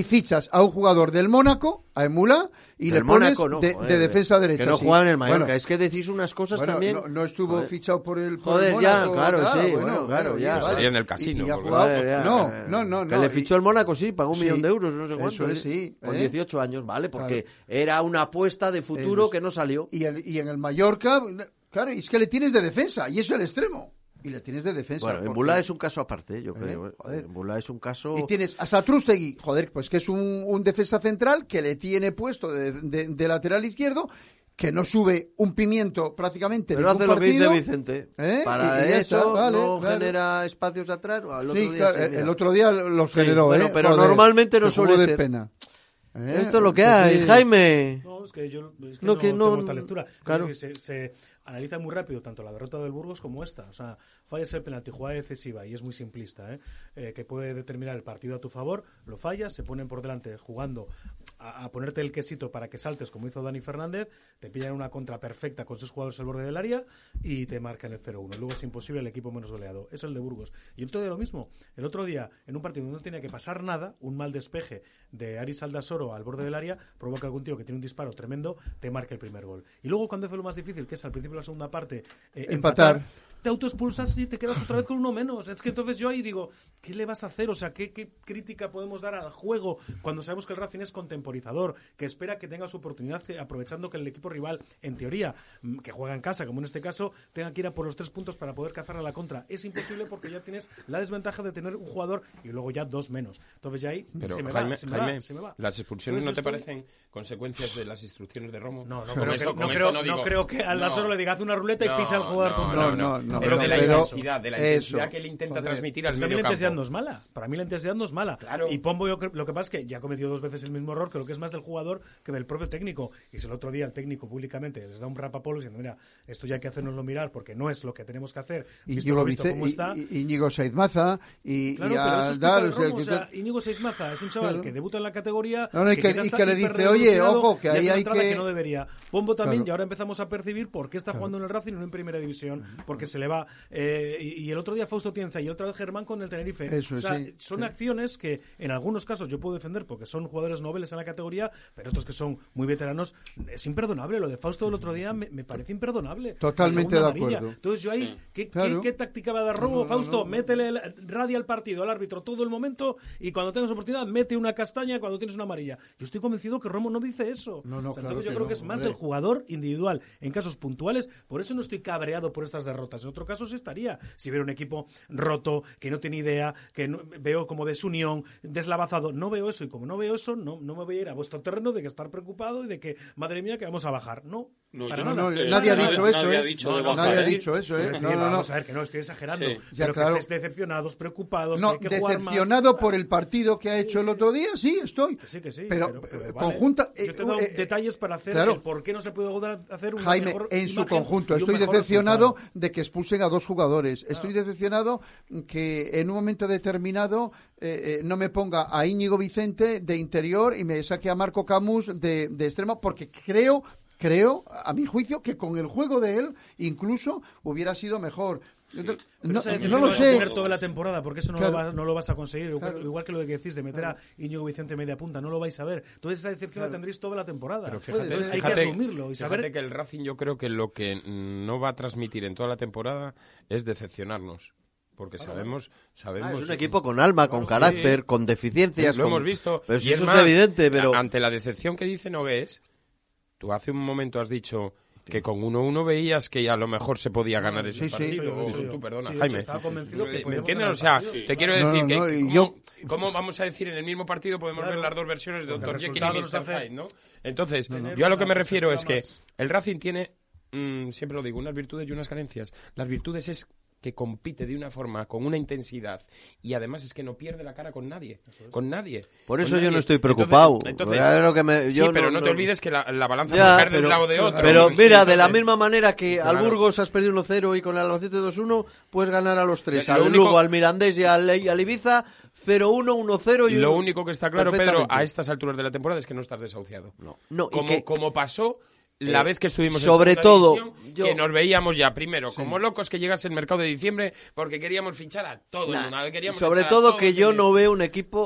fichas a un jugador del Mónaco, a Emula, y Del le pones Mónaco, no, de, joder, de defensa derecha. Que no sí. juega en el Mallorca. Bueno, Es que decís unas cosas bueno, también. No, no estuvo Joder. fichado por el, por Joder, el ya, Mónaco. claro, claro, sí, bueno, bueno, claro, bueno, ya, vale. Sería en el casino, Y, y ha porque- jugado- Joder, ya, no, eh, no, no, Que no. le fichó el Mónaco, sí, pagó un Sí, millón de euros, no sé cuánto. eso es, ¿eh? sí, Con ¿eh? dieciocho años, ¿vale? Porque Claro. era una apuesta de futuro Eso. que no salió. Y, el- y en el Mallorca, claro, y es que le tienes de defensa, y eso es el extremo. Y le tienes de defensa. Bueno, en porque- Bula es un caso aparte, yo Eh, creo. ¿eh? joder. En Bula es un caso... Y tienes a Satrústegui, joder, pues que es un, un defensa central que le tiene puesto de, de- de lateral izquierdo, que no sube un pimiento prácticamente Pero ningún hace lo que dice partido. Vicente. ¿Eh? Para Y- y ya eso está, vale, no claro. genera espacios atrás. Al otro Sí, día claro, sí, el, mira. el otro día los generó, bueno, ¿eh? pero normalmente no que jugó suele de ser. pena. ¿Eh? Esto es lo que hay, Entonces- Jaime. No, es que yo es que No, no, que no- tengo tal lectura. Es claro. que se, se analiza muy rápido tanto la derrota del Burgos como esta. O sea, fallas el penalti, jugada excesiva, y es muy simplista, ¿eh? Eh, que puede determinar el partido a tu favor, lo fallas, se ponen por delante jugando a, a ponerte el quesito para que saltes, como hizo Dani Fernández, te pillan una contra perfecta con seis jugadores al borde del área y te marcan el cero uno. Luego es imposible el equipo menos goleado. Eso es el de Burgos. Y el otro día lo mismo. El otro día, en un partido donde no tenía que pasar nada, un mal despeje de Aris Aldasoro al borde del área provoca que algún tío que tiene un disparo tremendo te marque el primer gol. Y luego cuando hace lo más difícil, que es al principio de la segunda parte, eh, Empatar. empatar, te autoexpulsas y te quedas otra vez con uno menos. Es que entonces yo ahí digo, ¿qué le vas a hacer? O sea, ¿qué, qué crítica podemos dar al juego cuando sabemos que el Racing es contemporizador, que espera que tenga su oportunidad, que, aprovechando que el equipo rival, en teoría, mm, que juega en casa, como en este caso, tenga que ir a por los tres puntos para poder cazar a la contra? Es imposible porque ya tienes la desventaja de tener un jugador y luego ya dos menos. Entonces ya ahí Pero, se me Jaime, va, se me Jaime, va, se me va. ¿las expulsiones Entonces no te estoy- parecen consecuencias de las instrucciones de Romo? No, no Con creo, esto- que, con no, esto creo, no no digo- creo que al Lasoro no. le diga hace una ruleta y No, pisa al jugador no, contrario. no, no, no, pero de la pero- intensidad, de la eso, intensidad que él intenta joder. transmitir al Pues para mí medio la intensidad no campo. es mala. Para mí la intensidad no es mala. Claro. Y Pombo, yo creo- lo que pasa es que ya ha cometido dos veces el mismo error, creo que es más del jugador que del propio técnico. Y si el otro día el técnico públicamente les da un rapapolo diciendo, mira, esto ya hay que hacernoslo mirar porque no es lo que tenemos que hacer, visto Íñigo, lo visto Vice- cómo está. I- I- Íñigo Saizmaza y, Claro, y pero a eso es culpa Dar, de o sea, Romo, que- o sea, Íñigo Seizmaza es un chaval Claro. que debuta en la categoría No, no, y que- quizás y está que le dice, hiperrevolucionado oye, ojo, que y ahí hace una hay entrada que- que no debería. Pombo también, Claro. y ahora empezamos a percibir por qué está jugando en el Racing y no en Primera División, porque se le va. Eh, y, y el otro día Fausto Tienza y otra vez Germán con el Tenerife. Eso, o sea, sí, son sí. acciones que en algunos casos yo puedo defender porque son jugadores nobles en la categoría, pero otros que son muy veteranos, es imperdonable. Lo de Fausto el otro día me, me parece imperdonable. Totalmente La segunda de amarilla. acuerdo. Entonces yo ahí, Sí. ¿qué, Claro. qué, qué táctica va a dar Robo? No, no, Fausto, no, no. métele el, radia al partido, al árbitro todo el momento y cuando tengas oportunidad mete una castaña cuando tienes una amarilla. Yo estoy convencido que Romo no dice eso. No, no, Entonces claro yo que creo no, que es más hombre. del jugador individual en casos puntuales. Por eso no estoy cabreado por estas derrotas. En otro caso sí estaría. Si hubiera un equipo roto, que no tiene idea, que no- veo como desunión, deslavazado. No veo eso y como no veo eso, no, no me voy a ir a vuestro terreno de que estar preocupado y de que, madre mía, que vamos a bajar. No, No, para yo nada. no, Eh, nadie ha nadie- dicho eso, nadie ¿eh? ha dicho No, de no, bajar, nadie ha ¿eh? dicho eso, ¿eh? Quiero decir, No, no, no. vamos a ver que no estoy exagerando, Sí. Ya, pero claro. que estéis decepcionados, preocupados, No, que hay que jugar más. decepcionado por el partido que ha hecho el otro día, sí, estoy. Que sí, que sí. Pero, pero, pero eh, vale. conjunta. Yo te he dado eh, eh, detalles para hacer claro. el por qué no se puede hacer una Jaime, mejor en su imagen conjunto. y un Estoy mejor decepcionado resultado. de que expulsen a dos jugadores. Estoy decepcionado que en un momento determinado eh, eh, no me ponga a Íñigo Vicente de interior y me saque a Marco Camus de, de extremo, porque creo, creo, a mi juicio, que con el juego de él incluso hubiera sido mejor. Pero No, esa no decepción lo vas a sé. tener toda la temporada, porque eso no, Claro. lo, vas, no lo vas a conseguir. Igual, Claro. igual que lo que decís de meter a Íñigo Vicente media punta, no lo vais a ver. Entonces esa decepción la tendréis toda la temporada. Pero fíjate, Entonces hay fíjate- que asumirlo y fíjate saber. que el Racing, yo creo que lo que no va a transmitir en toda la temporada es decepcionarnos. Porque sabemos, sabemos. Ah, es un equipo con alma, con Sí. carácter, con deficiencias. Lo con- hemos visto. Pero y si eso más, es evidente, pero... ante la decepción que dice Nogués, tú hace un momento has dicho que con uno uno veías que a lo mejor se podía ganar ese sí, sí. partido. Soy yo, O soy yo. tú, perdona, Sí, de hecho, Jaime. estaba convencido que ¿Me podíamos entiendes? ganar O sea, el partido. te quiero No, decir no, que, no, que y cómo, yo- cómo vamos a decir en el mismo partido podemos Claro. ver las dos versiones de Porque doctor el Jekyll y resultado nos mister hace Hyde, ¿no? Entonces, tener yo a lo que una me refiero es que perspectiva más. el Racing tiene, mm, siempre lo digo, unas virtudes y unas carencias. Las virtudes es que compite de una forma, con una intensidad, y además es que no pierde la cara con nadie, con nadie. Por con eso yo nadie. no estoy preocupado. Entonces, entonces- Ya lo que me- yo sí, pero no- no, te no- olvides que la, la balanza Ya, puede caer de pero, un lado o de otro. pero Sí, mira, de la entonces- misma manera que al Claro. Burgos has perdido uno cero y con el Albacete dos uno, puedes ganar a los tres. Lo Al único- Lugo, al Mirandés y al, y al Ibiza cero uno, uno cero. Y Lo un- único que está claro, Pedro, perfectamente. a estas alturas de la temporada es que no estás desahuciado. No, no, y como, que- como pasó la Eh, vez que estuvimos sobre en segunda todo, división, yo- que nos veíamos ya primero como locos que llegase el mercado de diciembre porque queríamos fichar a todo el Nah, mundo. Queríamos sobre echar a todo todos que yo de- no veo un equipo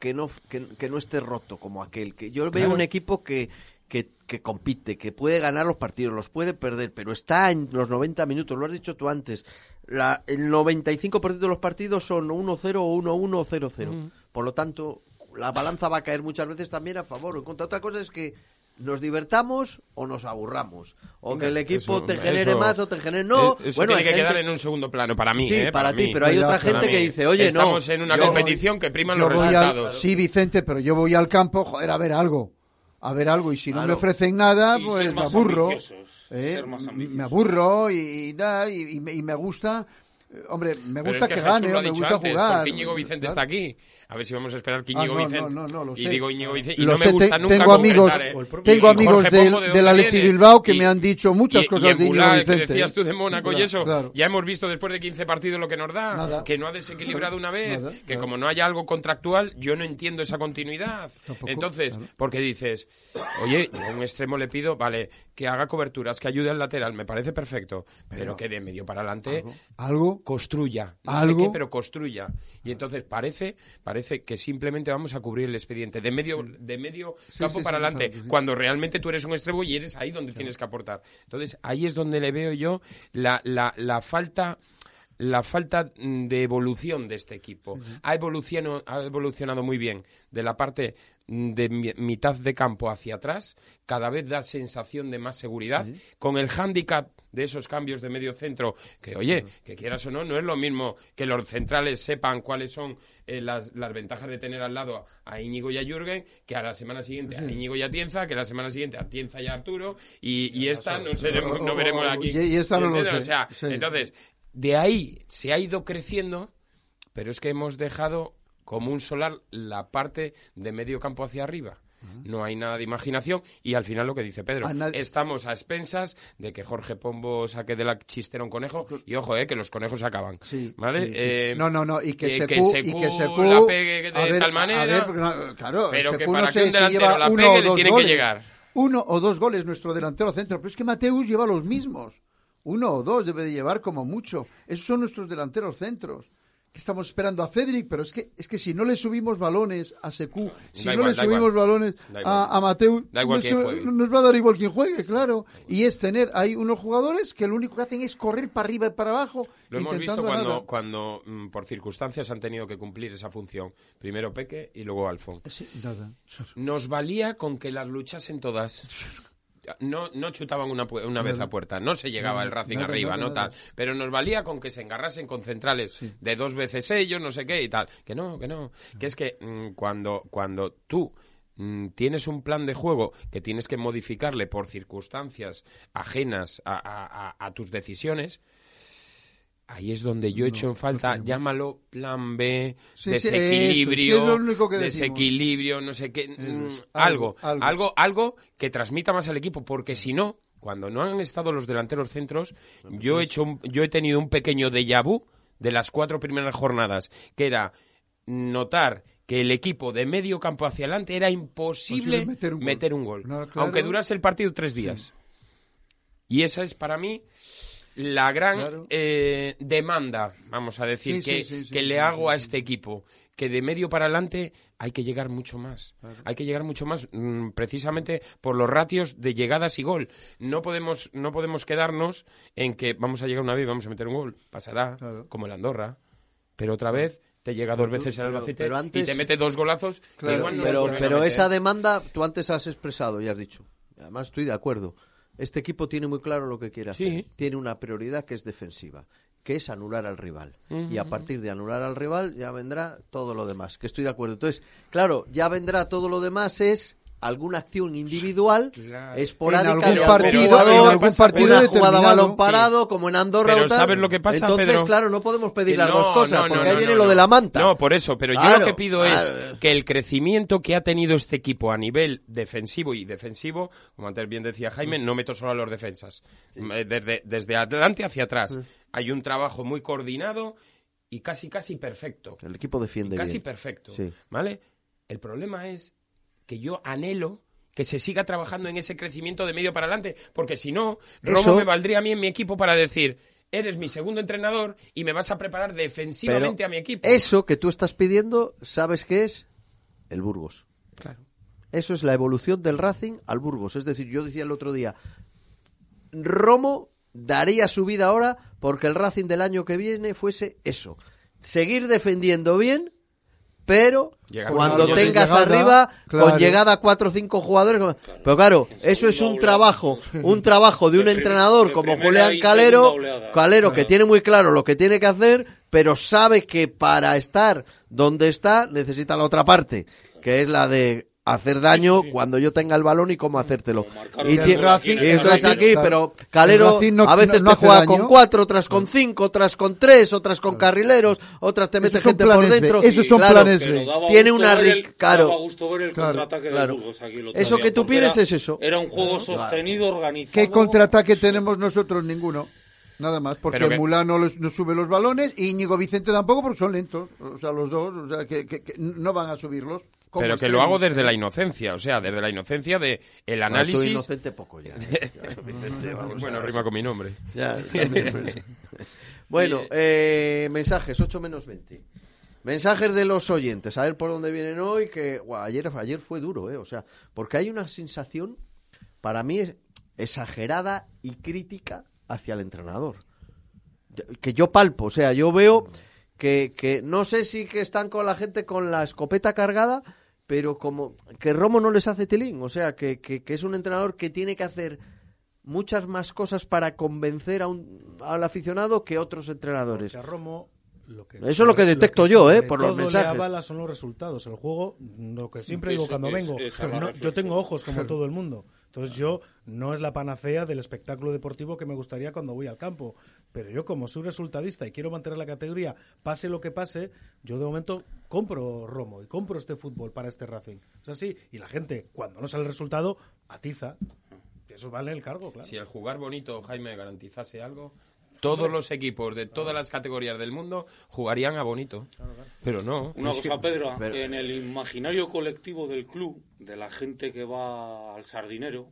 que no que, que no esté roto como aquel. Que yo veo Claro. un equipo que, que, que compite, que puede ganar los partidos, los puede perder, pero está en los noventa minutos, lo has dicho tú antes. La, el noventa y cinco por ciento de los partidos son uno cero o uno uno o cero cero. Mm. Por lo tanto, la balanza va a caer muchas veces también a favor o en contra. Otra cosa es que nos divertamos o nos aburramos, o que el equipo eso, te genere eso, más o te genere no. Eso bueno, tiene que gente... quedar en un segundo plano para mí, sí, ¿eh? para, para ti, mí. pero hay Cuidado, otra gente para que mí. dice, oye, Estamos no. en una yo competición que priman Yo los voy resultados. al, sí, Vicente, pero yo voy al campo, joder, a ver algo. A ver algo, y si Claro. no me ofrecen nada, Y pues ser me más aburro. ambiciosos, ¿eh? ser más ambiciosos. Me aburro y, y, da, y, y me, y me gusta. eh, Hombre, me Pero gusta es que, que, Jesús gane, lo ha me dicho gusta antes, jugar. porque Íñigo Vicente Claro. está aquí. A ver si vamos a esperar que Ah, Íñigo no, Vicente. no, no, no, lo y sé. digo Íñigo Vicente. Y Lo no sé, me gusta te- nunca tengo amigos, concretar, ¿eh? O el propio tengo Y amigos Jorge del, Pombo, ¿de del dónde Athletic viene? Bilbao que Y- me han dicho muchas y, cosas y de Íñigo Angular, Vicente. que decías tú de Mónaco y Claro, eso, claro. ya hemos visto después de quince partidos lo que nos da, Nada. que no ha desequilibrado una vez, Nada, que claro. como no haya algo contractual, yo no entiendo esa continuidad. Tampoco, Entonces, claro. porque dices, oye, yo a un extremo le pido, vale, que haga coberturas, que ayude al lateral, me parece perfecto, pero, Pero- que de medio para adelante Algo. construya, no ¿Algo? sé qué, pero construya. Y entonces parece, parece que simplemente vamos a cubrir el expediente de medio, de medio Sí, campo sí, para sí, adelante, claro que sí. cuando realmente tú eres un extremo y eres ahí donde tienes que aportar. Entonces ahí es donde le veo yo la, la, la falta la falta mm, de evolución de este equipo. Ha evolucionado, ha evolucionado muy bien de la parte mm, de mi- mitad de campo hacia atrás, cada vez da sensación de más seguridad, con el hándicap de esos cambios de medio centro, que oye, que quieras o no, no es lo mismo que los centrales sepan cuáles son eh, las, las ventajas de tener al lado a Íñigo y a Jürgen, que a la semana siguiente a Íñigo y a Tienza, que a la semana siguiente a Tienza y a Arturo, y, y esta no, seremos, no veremos aquí. Y- y esta no lo ¿Entiendes? sé. O sea, Sí. entonces, de ahí se ha ido creciendo, pero es que hemos dejado como un solar la parte de medio campo hacia arriba. No hay nada de imaginación y al final lo que dice Pedro, A nadie- estamos a expensas de que Jorge Pombo saque de la chistera un conejo y ojo, eh, que los conejos acaban, Sí, ¿vale? sí, sí. Eh, no, no, no, y que, que- Secu, que Secu y que Secu la pegue de a ver, tal manera, a ver, porque no, claro, pero Secu que no para sé que un si delantero lleva la uno pegue o le dos tiene que goles. llegar. Uno o dos goles nuestro delantero centro, pero es que Mateus lleva los mismos. Uno o dos debe de llevar como mucho. Esos son nuestros delanteros centros. Que estamos esperando a Cedric, pero es que es que si no le subimos balones a Secu, si Da no igual, le da subimos igual. balones Da igual. a, a Mateus, Da igual pues quién que juegue. nos va a dar igual quien juegue, claro. Y es tener ahí unos jugadores que lo único que hacen es correr para arriba y para abajo. Lo hemos visto intentando cuando, nada. cuando mm, por circunstancias han tenido que cumplir esa función. Primero Peque y luego Alfón. Sí, nada. Nos valía con que las luchasen todas. No, no chutaban una, pu- una vez a puerta, no se llegaba el Racing nada, arriba, nada, no nada. tal. Pero nos valía con que se engarrasen con centrales de dos veces ellos, no sé qué y tal. Que no, que no. Que es que mm, cuando, cuando tú mm, tienes un plan de juego que tienes que modificarle por circunstancias ajenas a, a- a- a tus decisiones, ahí es donde yo echo en falta, llámalo plan B, Sí, sí, desequilibrio, eso, sí, es lo único que decimos. desequilibrio, no sé qué, mm, algo, algo, algo. algo, algo que transmita más al equipo, porque si no, cuando no han estado los delanteros centros, yo he hecho, un- yo he tenido un pequeño déjà vu de las cuatro primeras jornadas, que era notar que el equipo de medio campo hacia adelante era imposible Posible meter un gol. meter un gol, No, claro. aunque durase el partido tres días. Y esa es para mí la gran Claro. eh, demanda, vamos a decir, Sí, que, sí, sí, que sí, le sí, hago sí, a este equipo, que de medio para adelante hay que llegar mucho más. Hay que llegar mucho más, mm, precisamente por los ratios de llegadas y gol. No podemos, no podemos quedarnos en que vamos a llegar una vez y vamos a meter un gol. Pasará, Claro. como el Andorra, pero otra vez te llega dos Pero tú- veces el pero- Albacete pero antes- y te mete dos golazos. que Claro, igual no los pero vuelven a pero meter. esa demanda tú antes has expresado y has dicho. Además estoy de acuerdo. Este equipo tiene muy claro lo que quiere hacer. Sí. Tiene una prioridad que es defensiva, que es anular al rival. Y a partir de anular al rival ya vendrá todo lo demás, que estoy de acuerdo. Entonces, claro, ya vendrá todo lo demás es alguna acción individual Claro. esporádica En algún de partido- algún jugador, en algún partido una jugada a determinado. balón parado como en Andorra Pero o tal. ¿sabes lo que pasa, Entonces, Pedro? claro, no podemos pedir Que las no, dos cosas, no, no, porque ahí no, viene no, lo no. de la manta. No, por eso, pero yo Claro. lo que pido Ah, es que el crecimiento que ha tenido este equipo a nivel defensivo y defensivo, como antes bien decía Jaime, no meto solo a los defensas. Eh, Desde, desde adelante hacia atrás. Hay un trabajo muy coordinado y casi, casi perfecto. El equipo defiende Y casi bien. perfecto. Sí. ¿Vale? El problema es que yo anhelo que se siga trabajando en ese crecimiento de medio para adelante, porque si no, Eso- Romo me valdría a mí en mi equipo para decir, eres mi segundo entrenador y me vas a preparar defensivamente Pero a mi equipo. Eso que tú estás pidiendo, ¿sabes qué es? el Burgos. Claro. Eso es la evolución del Racing al Burgos. Es decir, yo decía el otro día, Romo daría su vida ahora porque el Racing del año que viene fuese eso. Seguir defendiendo bien, pero Llegar cuando con tengas llegada, arriba, claro. con llegada a cuatro o cinco jugadores. Claro. Pero claro, En eso es un segunda trabajo, un trabajo de un De prim- entrenador de como primera Julián y Calero, segunda oleada. Calero Claro. que tiene muy claro lo que tiene que hacer, pero sabe que para estar donde está necesita la otra parte, que es la de hacer daño Sí, sí. cuando yo tenga el balón y cómo hacértelo. Como marcar Y, un ti- gol aquí en y el entonces Racing. aquí, Claro. pero Calero El Racing no- a veces no- no te hace juega daño. con cuatro, otras con cinco, otras con tres, otras con carrileros, otras te mete Esos son gente por planes B, dentro. esos son Claro, planes Pero B. daba Tiene gusto una ver el- ric- claro. daba gusto ver el Claro, contraataque claro. del Burgos aquí el otro Eso día, que tú porque pides era- es eso. Era un juego sostenido, organizado. ¿Qué contraataque tenemos nosotros? Ninguno. Nada más, porque Pero que- Mulán no, los- no sube los balones y Íñigo Vicente tampoco porque son lentos. O sea, los dos, o sea, que, que- que no van a subirlos. como Pero que extremos. lo hago desde la inocencia, o sea, desde la inocencia de el Bueno, tú análisis. inocente poco ya. Ya, Vicente, vamos Bueno, a- rima con mi nombre. Ya, también. Bueno, eh, mensajes, ocho menos veinte. Mensajes de los oyentes, a ver por dónde vienen hoy, que guau, ayer, ayer fue duro, ¿eh? O sea, porque hay una sensación, para mí, es exagerada y crítica hacia el entrenador. Que yo palpo, o sea, yo veo que, que no sé si que están con la gente con la escopeta cargada, pero como que Romo no les hace tilín, o sea, que, que, que es un entrenador que tiene que hacer muchas más cosas para convencer a un, al aficionado que otros entrenadores. Porque a Romo, lo que Eso es lo que detecto yo, sobre eh, por los todo mensajes. le avala son los resultados. El juego, lo que siempre digo Es- cuando es- vengo, esa es la no- yo reflexión. tengo ojos como todo el mundo. Entonces yo no es la panacea del espectáculo deportivo que me gustaría cuando voy al campo. Pero yo como soy resultadista y quiero mantener la categoría, pase lo que pase, yo de momento compro Romo y compro este fútbol para este Racing. Es así. Y la gente, cuando no sale el resultado, atiza. Eso vale el cargo, claro. Si el jugar bonito, Jaime, garantizase algo, todos los equipos de todas las categorías del mundo jugarían a bonito. Pero no. Una Es cosa, que- Pedro, pero- en el imaginario colectivo del club, de la gente que va al Sardinero,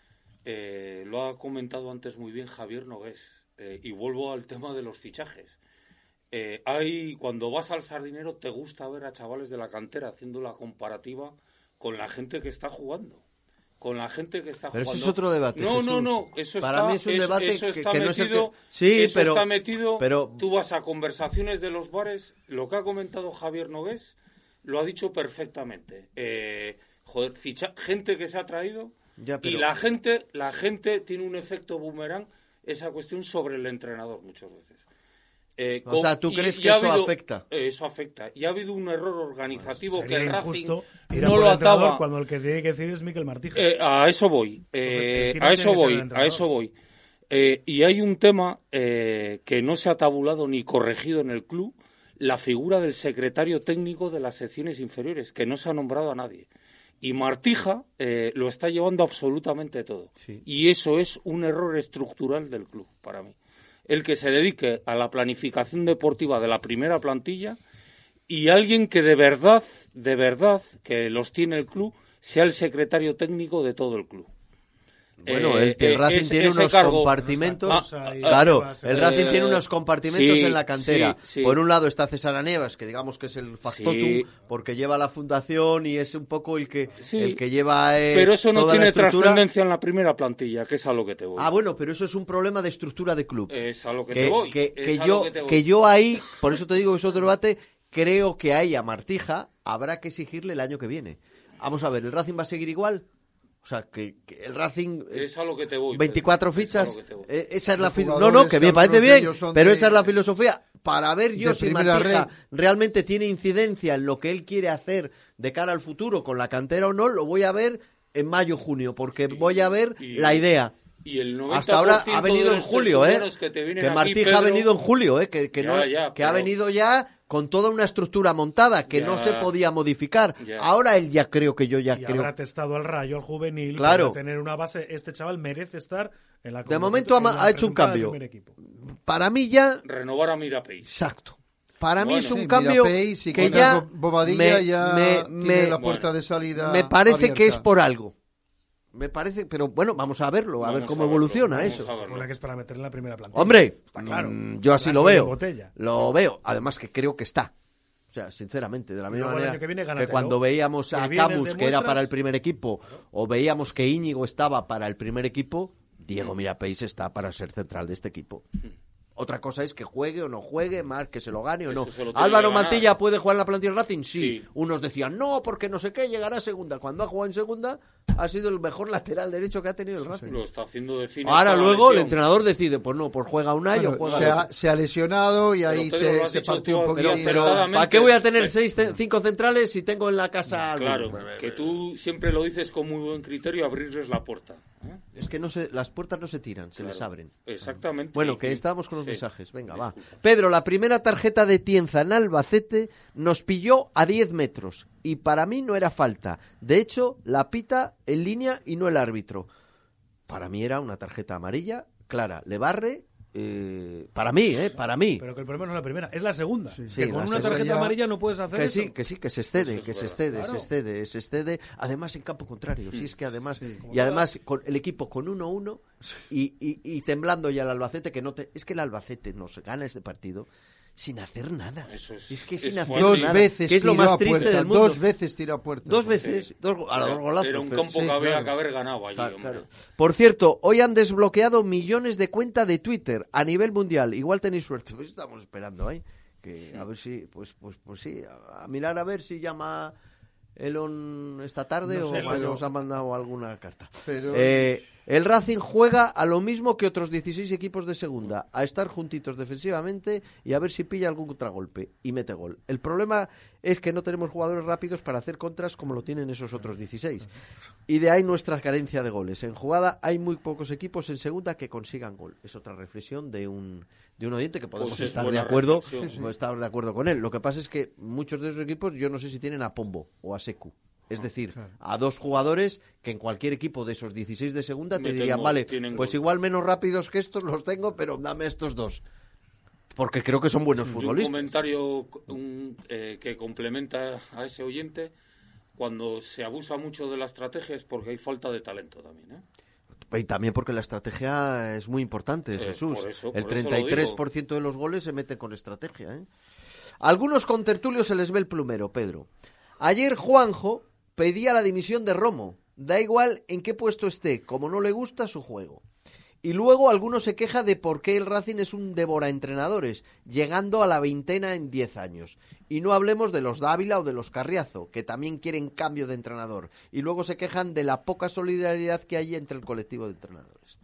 eh, lo ha comentado antes muy bien Javier Nogués, eh, y vuelvo al tema de los fichajes. Eh, hay, cuando vas al Sardinero te gusta ver a chavales de la cantera haciendo la comparativa con la gente que está jugando. Con la gente que está Pero jugando. ese es otro debate, No, Jesús. no, no. Eso Para está, mí es un es- debate eso que- está que no es el metido. que- Sí, eso pero- está metido. pero- Tú vas a conversaciones de los bares. Lo que ha comentado Javier Nogués lo ha dicho perfectamente. Eh, joder, ficha, gente que se ha traído Ya, pero- y la gente, la gente tiene un efecto boomerang, esa cuestión sobre el entrenador muchas veces. Eh, O con- sea, ¿tú y- crees y que ha eso habido- afecta? eh, eso afecta. Y ha habido un error organizativo que Sería el Racing injusto ir a no por lo el entrenador ataba. cuando el que tiene que decidir es Miquel Martija. Eh, a eso voy, eh, Entonces, el tiro a tiene eso que ser voy, el a entrenador. eso voy. Eh, y hay un tema eh, que no se ha tabulado ni corregido en el club, la figura del secretario técnico de las secciones inferiores, que no se ha nombrado a nadie. Y Martija eh, lo está llevando absolutamente todo. Sí. Y eso es un error estructural del club, para mí. El que se dedique a la planificación deportiva de la primera plantilla y alguien que de verdad, de verdad, que los tiene el club, sea el secretario técnico de todo el club. Bueno, Eh, el, que el eh, Racing ese- tiene ese unos cargo- compartimentos. Ah, ah, claro, ah, el eh, Racing tiene unos compartimentos sí, en la cantera. sí, sí. Por un lado está César Aníbal, que digamos que es el factotum, Sí. porque lleva la fundación y es un poco el que Sí. el que lleva. eh, Pero eso no toda la tiene estructura. trascendencia en la primera plantilla, que es a lo que te voy. Ah, bueno, pero eso es un problema de estructura de club. Es a lo que, que, te voy. que- es que a yo lo que, te voy. que yo ahí, por eso te digo que es otro debate, creo que ahí a Martija habrá que exigirle el año que viene. Vamos a ver, ¿el Racing va a seguir igual? O sea, que, que el Racing... eh, Es a lo que te voy. veinticuatro Pedro, es a fichas, lo que te voy. eh, esa es la Los filosofía. No, jugadores no, que que me parece algunos de bien, ellos son pero de- esa es la filosofía. Para ver yo de si primera Martija red. realmente tiene incidencia en lo que él quiere hacer de cara al futuro con la cantera o no, lo voy a ver en mayo junio, porque voy a ver y- la idea. Y el noventa por Hasta ahora ciento ha venido de en los julio, ¿eh? tertulianos que, te vienen Que aquí, Martija Pedro, ha venido en julio, ¿eh? Que, que, Ya, no, ya, que ha pero- venido ya con toda una estructura montada que Ya. no se podía modificar. Ya. Ahora él ya creo que yo ya y creo. habrá testado al Rayo, al juvenil, Claro. para tener una base. Este chaval merece estar en la De momento ha, en la ha hecho un pretemporada del cambio. primer equipo. Para mí ya, Renovar a Mirapeis. exacto. Para mí Bueno. es un Sí, cambio Mirapey, si que quitas ya Bo- Bobadilla me, ya me- tiene me- la puerta Bueno. de salida me parece que es abierta. por algo. Me parece, pero bueno, vamos a verlo, a Vamos ver cómo a verlo, evoluciona vamos eso. a Se verlo. supone que es para meter en la primera plantilla. Hombre, Está claro. mm, yo así Blanco lo de veo. botella. Lo veo, además que creo que está. O sea, sinceramente, de la Y misma luego el manera año que viene, que gánatelo. cuando veíamos Que a vienes Camus, de que era muestras. para el primer equipo, o veíamos que Íñigo estaba para el primer equipo, Diego Mirapeis está para ser central de este equipo. Otra cosa es que juegue o no juegue, más que se lo gane o no. Eso se lo tiene ¿Álvaro que ganar. Mantilla puede jugar en la plantilla del Racing? Sí. Sí. Unos decían, no, porque no sé qué, llegará a segunda. Cuando ha jugado en segunda, ha sido el mejor lateral derecho que ha tenido el Racing. Lo está haciendo de cine. Ahora hasta la luego el lesión. entrenador decide, pues no, pues juega un año, Bueno, juega se, el ha, otro. se ha lesionado y ahí Pedro, lo se, has se dicho partió tú un aquí poquito. Pero, acertadamente. ¿para qué voy a tener seis, ce- cinco centrales si tengo en la casa algo? Claro, que tú siempre lo dices con muy buen criterio, abrirles la puerta. ¿eh? Es que no se, las puertas no se tiran, se les abren. Exactamente. Bueno, Y- que estábamos con los sí. mensajes. Venga, va. Disculpa. Pedro, la primera tarjeta de Tienza en Albacete nos pilló a diez metros. Y para mí no era falta. De hecho, la pita en línea y no el árbitro. Para mí era una tarjeta amarilla, clara. Le barre, eh, para mí, ¿eh? Para mí. Pero que el problema no es la primera, es la segunda. Sí, que con la una segunda tarjeta ya- amarilla no puedes hacer Que eso. sí, que sí, que se excede, Eso que es se verdad. excede, Claro. se excede, se excede. Además en campo contrario, sí, es que además Como y además con el equipo con uno uno y, y, y temblando ya el Albacete que no te, es que el Albacete nos gana este partido sin hacer nada. Eso es- es que es sin hacer fuerte. Dos nada, veces que es lo tiró más a triste puerta, del mundo. dos veces tiró a puerta. Dos veces, dos, go- a los Era- dos golazos. Era un pero- campo sí, que había claro. que haber ganado allí, Claro, hombre. claro. Por cierto, hoy han desbloqueado millones de cuentas de Twitter a nivel mundial. Igual tenéis suerte. Pues estamos esperando, ¿eh? Que a ver si, pues, pues, pues sí, a, a mirar a ver si llama Elon esta tarde No sé, o pero- nos ha mandado alguna carta. Pero- Eh, el Racing juega a lo mismo que otros dieciséis equipos de segunda, a estar juntitos defensivamente y a ver si pilla algún contragolpe y mete gol. El problema es que no tenemos jugadores rápidos para hacer contras como lo tienen esos otros dieciséis. Y de ahí nuestra carencia de goles. En jugada hay muy pocos equipos en segunda que consigan gol. Es otra reflexión de un, de un oyente que podemos Pues es estar de buena acuerdo, reflexión. Sí, sí. pues estar de acuerdo con él. Lo que pasa es que muchos de esos equipos yo no sé si tienen a Pombo o a Secu. Es decir, a dos jugadores que en cualquier equipo de esos dieciséis de segunda te Meten dirían, gol, vale, tienen pues gol. igual menos rápidos que estos los tengo, pero dame estos dos. Porque creo que son buenos Y un futbolistas. comentario un, eh, que complementa a ese oyente: cuando se abusa mucho de la estrategia es porque hay falta de talento también, ¿eh? Y también porque la estrategia es muy importante, Eh, Jesús. por eso- El por eso lo treinta y tres por ciento de los goles se mete con estrategia. ¿eh? A algunos contertulios se les ve el plumero, Pedro. Ayer Juanjo pedía la dimisión de Romo. Da igual en qué puesto esté, como no le gusta su juego. Y luego algunos se queja de por qué el Racing es un devoraentrenadores, llegando a la veintena en diez años. Y no hablemos de los Dávila o de los Carriazo, que también quieren cambio de entrenador. Y luego se quejan de la poca solidaridad que hay entre el colectivo de entrenadores.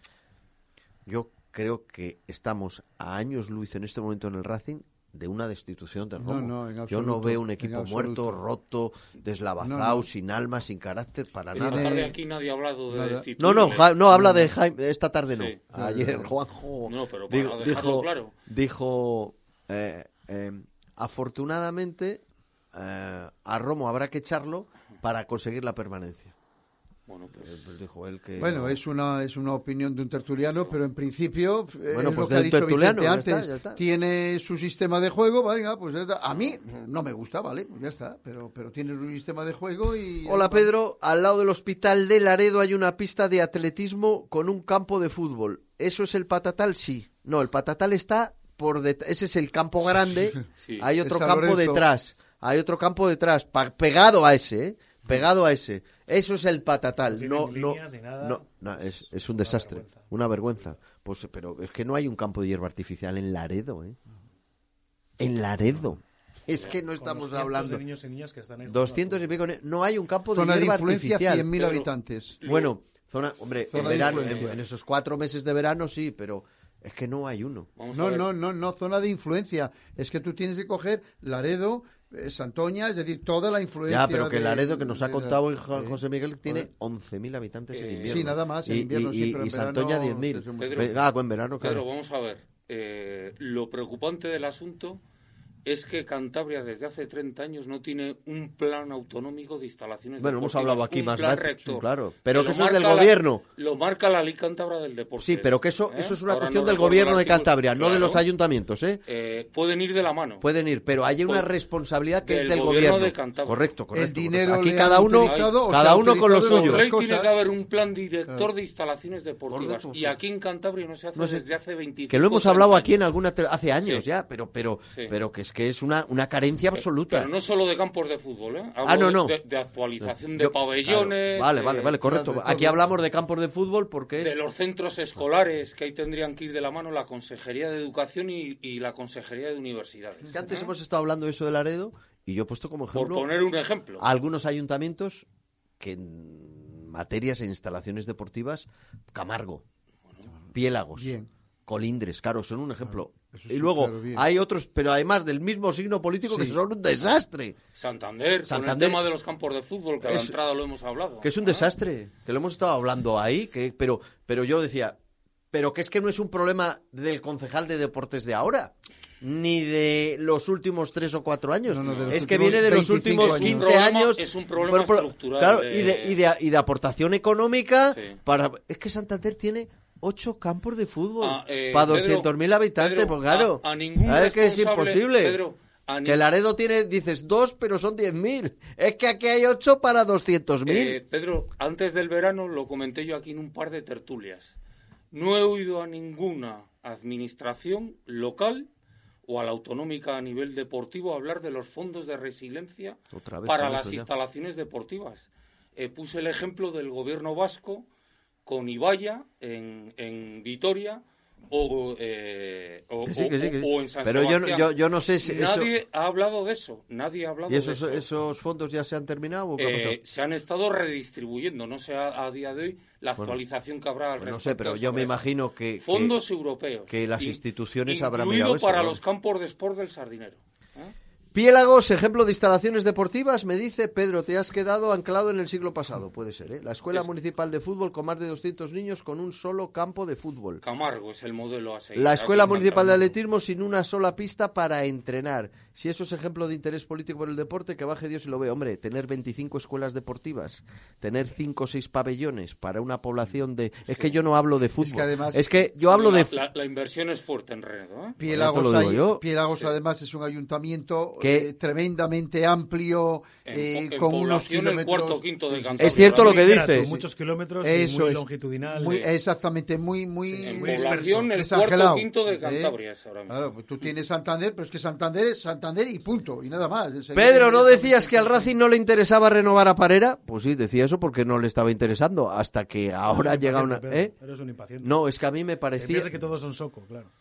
Yo creo que estamos a años luz en este momento en el Racing de una destitución de Romo. No, no, en Yo absoluto, no veo un en equipo absoluto. muerto, roto, deslavazado, No, no. sin alma, sin carácter, para Tiene- nada. Tarde aquí nadie ha hablado de Nada. destituirle. No, no, Ja- no habla de Jaime, esta tarde no. Sí. Ayer Juanjo No, pero para dijo, dejarlo dijo, claro. dijo, eh, eh, afortunadamente eh, a Romo habrá que echarlo para conseguir la permanencia. Bueno, Eh, pues, pues dijo él que Bueno, es una es una opinión de un tertuliano, pero en principio eh, Bueno, es pues lo que ha del dicho tertuliano, Vicente ya antes. está, ya está. Tiene su sistema de juego, venga, pues ya está. A mí no me gusta, vale, pues ya está, pero pero tiene su sistema de juego y Hola Pedro, al lado del hospital de Laredo hay una pista de atletismo con un campo de fútbol. ¿Eso es el Patatal? Sí. No, el Patatal está por detrás. Ese es el campo grande. Sí. Hay otro Es San campo Lorenzo. detrás. Hay otro campo detrás, pa- pegado a ese, ¿eh? Pegado a ese. Eso es el Patatal. No tiene No, ni no, líneas ni nada. no, no, es, es un Una desastre, vergüenza. una vergüenza. Pues, pero es que no hay un campo de hierba artificial en Laredo, ¿eh? En Laredo. Es que no Con estamos los cientos hablando. de niños y niñas que están ahí jugando doscientos y al pico. ne- No hay un campo de zona de hierba influencia artificial. cien mil Pero- habitantes. Bueno, zona, hombre, Zona en de verano, en, influencia. en esos cuatro meses de verano sí, pero es que no hay uno. vamos a No, ver. no, no, no, zona de influencia. Es que tú tienes que coger Laredo, eh, Santoña, es decir, toda la influencia. Ya, pero que de- Laredo, que nos ha de- contado hoy Jo- sí. José Miguel, tiene Joder. once mil habitantes en Eh, invierno. Sí, nada más, en Y- invierno y, sí, y- pero en y Santoña verano diez mil. es un- Pedro, Ah, en verano, claro. Pedro, vamos a ver. Eh, lo preocupante del asunto es que Cantabria desde hace treinta años no tiene un plan autonómico de instalaciones Bueno, hemos deportivas, hablado aquí un más plan veces, rector, sí, claro. Pero que lo eso es del marca la- gobierno. Lo marca la Ley Cántabra del Deporte. Sí, pero que eso, ¿eh? eso es una Ahora cuestión no del recuerdo gobierno el de artículo. Cantabria, no de los Claro. ayuntamientos, ¿eh? Eh, pueden ir de la mano. Pueden ir, pero hay una Pues, responsabilidad que es del del gobierno gobierno. de Cantabria. Correcto, correcto. El dinero correcto. Aquí le cada han uno, utilizado o se cada ha uno con lo utilizado suyo. en Por ley cosas. tiene que haber un plan director Claro. de instalaciones deportivas. Correcto. Y aquí en Cantabria no se hace No sé, desde hace veinticinco Que lo hemos hablado treinta aquí en años. alguna te- hace años Sí. ya, pero pero Sí. pero que es que es una, una carencia absoluta. Pero no solo de campos de fútbol, ¿eh? Hablo ah, no, no. De, de actualización de Yo, pabellones. Claro. Vale, vale, vale, correcto. de Aquí hablamos de campos de fútbol porque es... De los centros escolares, que ahí tendrían que ir de la mano la Consejería de Educación y, y la Consejería de Universidades. Que antes ¿eh? hemos estado hablando de eso de Laredo y yo he puesto como ejemplo... Por poner un ejemplo. A algunos ayuntamientos que en materias e instalaciones deportivas, Camargo, Piélagos, Bien. Colindres, claro, son un ejemplo. Eso Y sí, luego claro, bien. hay otros, pero además del mismo signo político, Sí. que son un desastre. Santander, Santander. con el tema de los campos de fútbol, que a la Es- entrada lo hemos hablado. Que es un ¿eh? desastre, que lo hemos estado hablando ahí, que pero pero yo decía, pero que es que no es un problema del concejal de deportes de ahora, ni de los últimos tres o cuatro años. No, no, de los es que últimos viene de los veinticinco últimos años. quince Es un problema- años. es un problema por- por- estructural claro, de- y, de, y, de, y de aportación económica Sí. para... Es que Santander tiene ocho campos de fútbol Ah, eh, para Pedro, doscientos mil habitantes, Pedro, pues claro. a- a ningún ¿Sabes que es responsable- imposible? Pedro, a ni- que Laredo tiene, dices, dos, pero son diez mil. Es que aquí hay ocho para doscientos mil. Eh, Pedro, antes del verano lo comenté yo aquí en un par de tertulias. No he oído a ninguna administración local o a la autonómica a nivel deportivo hablar de los fondos de resiliencia Otra vez para con las eso ya. instalaciones deportivas. Eh, puse el ejemplo del gobierno vasco con Ibaya en, en Vitoria o, eh, o, Que sí, que sí, que sí. o- o en San Pero yo, Sebastián. yo, yo no sé si eso... Nadie ha hablado de eso. Nadie ha hablado ¿Y esos, de eso. esos fondos ya se han terminado o qué ha Eh, pasado? se han estado redistribuyendo, no sé a, a día de hoy la Bueno, actualización que habrá al pues no respecto sé, pero yo sobre me eso. imagino que- que- fondos europeos que las in- instituciones habrán incluido mirado eso, para vamos. los campos de sport del Sardinero. ¿eh? Piélagos, ejemplo de instalaciones deportivas, me dice Pedro, te has quedado anclado en el siglo pasado, puede ser, ¿eh? La Escuela Es- Municipal de Fútbol con más de doscientos niños con un solo campo de fútbol. Camargo es el modelo a seguir. La Escuela Aquí en Municipal de Camargo. Atletismo sin una sola pista para entrenar. Si eso es ejemplo de interés político por el deporte, que baje Dios y lo ve. Hombre, tener veinticinco escuelas deportivas, tener cinco o seis pabellones para una población de... Es que yo no hablo de fútbol. que además- Es que yo hablo la, de... La, la inversión es fuerte en Renedo. ¿eh? Piélagos, Bueno, te lo digo hay- yo. Piélagos además es un ayuntamiento Que- eh, tremendamente amplio, En, eh, po- en con unos población el kilómetros... cuarto o quinto de Sí, sí. Cantabria. Es cierto lo que Muy grato, dices. muchos kilómetros y Eso muy es. longitudinal. Muy- Sí. exactamente, muy, muy... En muy población el desangelado. cuarto o quinto de ¿Eh? Cantabria es ahora mismo. Claro, pues tú tienes Santander, pero es que Santander es Santander y punto, y nada más. Enseguida Pedro, ¿no directamente- decías que al Racing no le interesaba renovar a Parera? Pues sí, decía eso porque no le estaba interesando, hasta que ahora Eres un llega una... impaciente, Pedro, ¿Eh? Eres un impaciente. No, es que a mí me Te parecía... piensas que todos son soco, claro.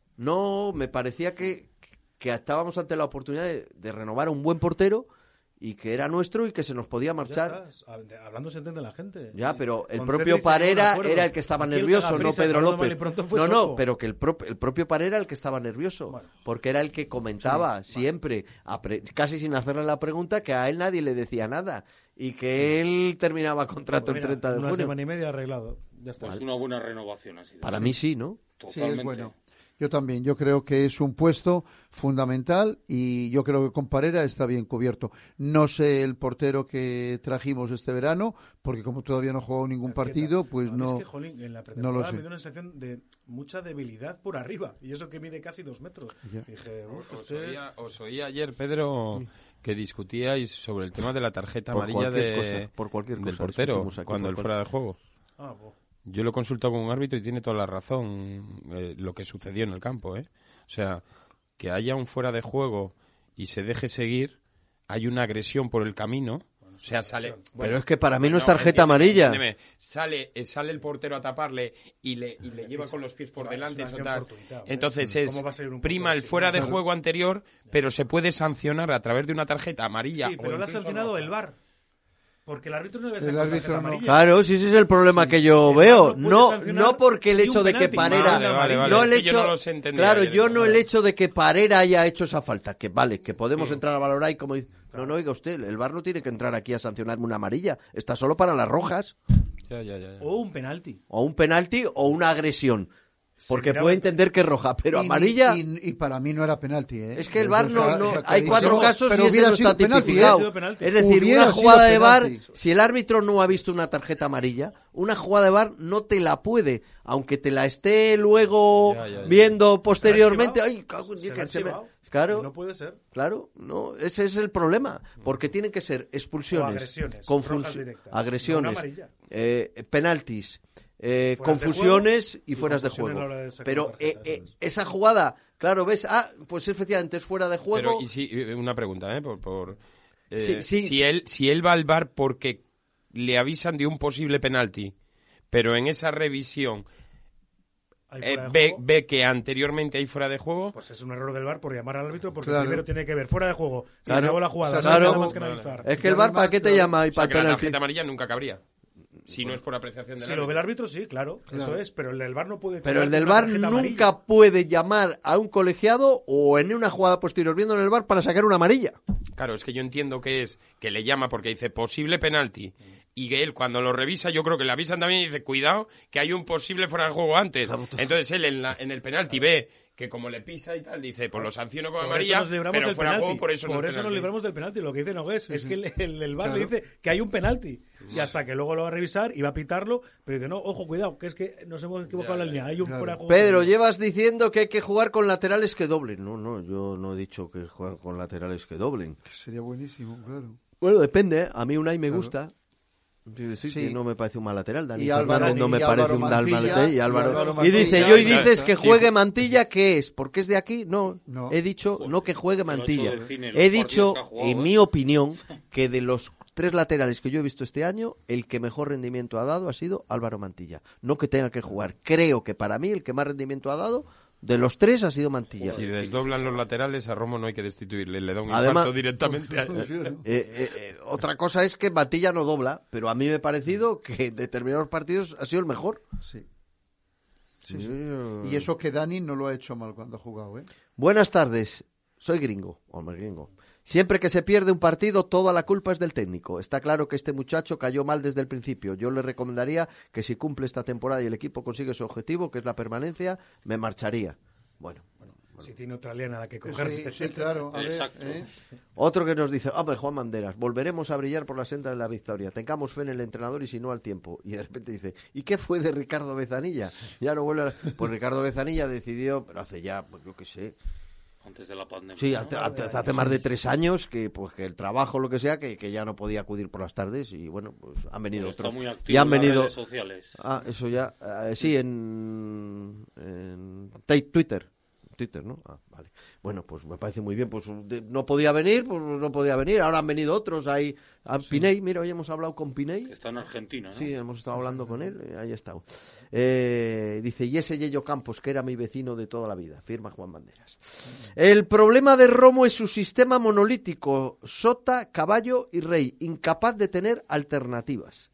No, me parecía que, que estábamos ante la oportunidad de, de renovar a un buen portero y que era nuestro y que se nos podía Ya marchar. estás. Hab- Hablando se entiende la gente. Ya, pero el Con propio Cedric se llegó a un Parera acuerdo. era el que estaba Aquí el nervioso, no cagaprisas, Pedro hablando mal y López. pronto fue No, no, Soco. pero que el, pro- el propio Parera era el que estaba nervioso, Bueno. porque era el que comentaba siempre, a pre- casi sin hacerle la pregunta, que a él nadie le decía nada y que él terminaba contrato Pues el mira, treinta de una junio. semana y media arreglado. Ya está. Pues una buena renovación ha sido. Para mí sí, ¿no? Sí, Totalmente. es bueno. Yo también, yo creo que es un puesto fundamental y yo creo que con Parera está bien cubierto. No sé el portero que trajimos este verano, porque como todavía no jugó ningún partido, pues A mí no... Es que, jolín, en la no lo pretemporada sé. me dio una sensación de mucha debilidad por arriba. Y eso que mide casi dos metros. Ya. Dije, uff, Os este... oía, os oía ayer, Pedro, que discutíais sobre el tema de la tarjeta Por amarilla cualquier de, cosa, por cualquier del cosa portero discutimos aquí, cuando por él cual- fuera de juego. Ah, bo. Yo lo he consultado con un árbitro y tiene toda la razón eh, lo que sucedió en el campo, ¿eh? O sea, que haya un fuera de juego y se deje seguir, hay una agresión por el camino. O sea, sale... Pero es que para mí no es No, tarjeta entiéndeme, amarilla. entiéndeme. Sale, eh, sale el portero a taparle y le, y le lleva con los pies por Es una- delante. es una eso acción tal. fortuita, hombre. Entonces ¿Cómo es va a ser un prima portero el así? fuera de Claro. juego anterior, pero se puede sancionar a través de una tarjeta amarilla. Sí, o pero lo ha incluso sancionado roja. el V A R. Porque el árbitro no debe El ser árbitro no. Claro, si ese es el problema que yo El veo. VAR no puede No, sancionar no porque el si hecho un de que penalti. Parera, Vale, vale, vale. no el Es que yo hecho, no los entendía claro, ayer, yo eso, no el vale. hecho de que Parera haya hecho esa falta, que vale, que podemos entrar a valorar y como dice, no, no, oiga usted, el V A R no tiene que entrar aquí a sancionarme una amarilla, está solo para las rojas Ya, ya, ya, ya. O un penalti. o un penalti o una agresión, porque miraba- puede entender que es roja, pero Y- amarilla. Y, y para mí no era penalti, ¿eh? Es que el Eso V A R no, está- no- está hay cuatro clarísimo. casos Pero y ese hubiera no sido está penalti, tipificado. hubiera sido penalti. Es decir, Hubiera una sido jugada de V A R, penalti. si el árbitro no ha visto una tarjeta amarilla, una jugada de V A R no te la puede, aunque te la esté luego Ya, ya, ya. viendo posteriormente. Se la ha Ay, cago en Se Dios, la que han se me- chivado. Claro, No puede ser. claro, no, ese es el problema, porque tienen que ser expulsiones, O agresiones, confus- rojas directas, agresiones, no una amarilla. eh, penaltis, eh, Fueras de confusiones juego y y fueras de confusión a juego. la hora de sacar Pero tarjeta, eh, eh, eso es. esa jugada Claro, ves, ah, pues efectivamente es fuera de juego. Pero, y sí, una pregunta, ¿eh? Por, por, eh sí, sí, si, sí. Él, si él va al V A R porque le avisan de un posible penalti, pero en esa revisión eh, ve, ve que anteriormente hay fuera de juego... Pues es un error del V A R por llamar al árbitro, porque claro. primero tiene que ver fuera de juego. Si claro. acabó la jugada, Claro. no hay nada más que analizar. Es que el V A R, ¿para qué te llama? Y O sea, para que el la penalti. tarjeta amarilla nunca cabría. Si no es por apreciación del Si árbitro. lo ve el árbitro, sí, claro, claro, eso es, pero el del V A R no puede... Pero el echar del una V A R tarjeta nunca amarilla. puede llamar a un colegiado o en una jugada posterior viendo en el V A R para sacar una amarilla. Claro, es que yo entiendo que es que le llama porque dice posible penalti y que él cuando lo revisa yo creo que le avisan también y dice cuidado que hay un posible fuera de juego antes. Entonces él en, la, en el penalti ve que como le pisa y tal, dice pues lo sanciono con Por amarilla, eso nos libramos pero del fuera de penalti. juego por eso, por no es eso nos penalti. libramos del penalti. Lo que dice Nogués sí, es sí. que el, el, el V A R Claro. le dice que hay un penalti y hasta que luego lo va a revisar y va a pitarlo, pero dice no, ojo, cuidado, que es que nos hemos equivocado en la línea, hay un claro. fuera de juego. Pedro, llevas diciendo que hay que jugar con laterales que doblen. No, no, yo no he dicho que jueguen con laterales que doblen. Que sería buenísimo, claro. Bueno, depende, ¿eh? A mí Unai me Claro. gusta. Quiero decir Sí. que no me parece un mal lateral. Dani Y Fernández Álvaro- no me y parece Álvaro un mal Mantilla, lateral. Y, y Álvaro... Álvaro y Mantilla, dice, ya, y hoy ya dices está. que Sí. juegue Mantilla, ¿qué es? ¿Porque es de aquí? No, No. he dicho Joder, no que juegue el ocho Mantilla. de cine, los He partidos dicho, que ha jugado, en ¿eh? mi opinión, que de los tres laterales que yo he visto este año, el que mejor rendimiento ha dado ha sido Álvaro Mantilla. No que tenga que jugar. Creo que para mí el que más rendimiento ha dado de los tres ha sido Mantilla. Si desdoblan los laterales a Romo no hay que destituirle, le da un Además- infarto directamente a él. Eh, eh, eh, otra cosa es que Mantilla no dobla, pero a mí me ha parecido que en determinados partidos ha sido el mejor. Sí. Sí, sí. Y eso que Dani no lo ha hecho mal cuando ha jugado, ¿eh? Buenas tardes, soy gringo, hombre gringo. Siempre que se pierde un partido, toda la culpa es del técnico. Está claro que este muchacho cayó mal desde el principio. Yo le recomendaría que si cumple esta temporada y el equipo consigue su objetivo, que es la permanencia, me marcharía. Bueno, bueno. Si tiene otra línea a la que cogerse. Sí, sí, claro. A ver, Exacto. ¿eh? Otro que nos dice, hombre, Juan Banderas, volveremos a brillar por la senda de la victoria. Tengamos fe en el entrenador y si no al tiempo. Y de repente dice, ¿y qué fue de Ricardo Bezanilla? Ya no vuelve a... Pues Ricardo Bezanilla decidió, pero hace ya, pues yo qué sé... Antes de la pandemia. Sí, ¿no? hace, hace- hace más de tres años que pues que el trabajo, lo que sea, que, que ya no podía acudir por las tardes y bueno, pues han venido Pero está otros. muy activo Y han en las venido... redes sociales. Ah, eso ya, eh, sí, en, en Tate- Twitter. Twitter, ¿no? Ah, vale. Bueno, pues me parece muy bien. Pues de- no podía venir, pues no podía venir. Ahora han venido otros. Ahí, a Piney, mira, hoy hemos hablado con Piney. Que está en Argentina, ¿no? Sí, hemos estado hablando con él, eh, ahí ha estado. Eh, dice, y ese Yello Campos, que era mi vecino de toda la vida, firma Juan Banderas. El problema de Romo es su sistema monolítico, sota, caballo y rey, incapaz de tener alternativas.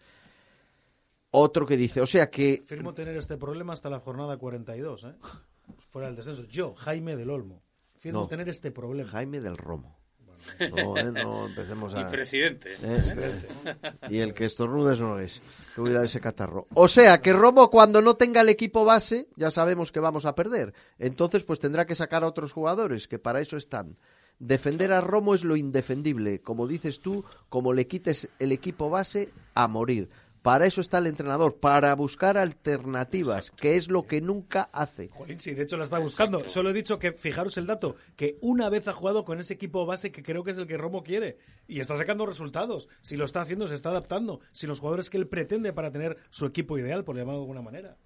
Otro que dice, o sea que... Firmo tener este problema hasta la jornada cuarenta y dos, ¿eh? Fuera del descenso. Yo, Jaime del Olmo, firmo No. tener este problema. Jaime del Romo. No, eh, no empecemos Y a... presidente. Eh, eh, y el que estornudes no es. Que cuidar ese catarro. O sea, que Romo cuando no tenga el equipo base, ya sabemos que vamos a perder. Entonces, pues tendrá que sacar a otros jugadores, que para eso están. Defender a Romo es lo indefendible. Como dices tú, como le quites el equipo base, a morir. Para eso está el entrenador, para buscar alternativas, que es lo que nunca hace. Jolín, sí, de hecho la está buscando. Exacto. Solo he dicho que, fijaros el dato, que una vez ha jugado con ese equipo base que creo que es el que Romo quiere. Y está sacando resultados. Si lo está haciendo, se está adaptando. Si los jugadores que él pretende para tener su equipo ideal, por llamarlo de alguna manera.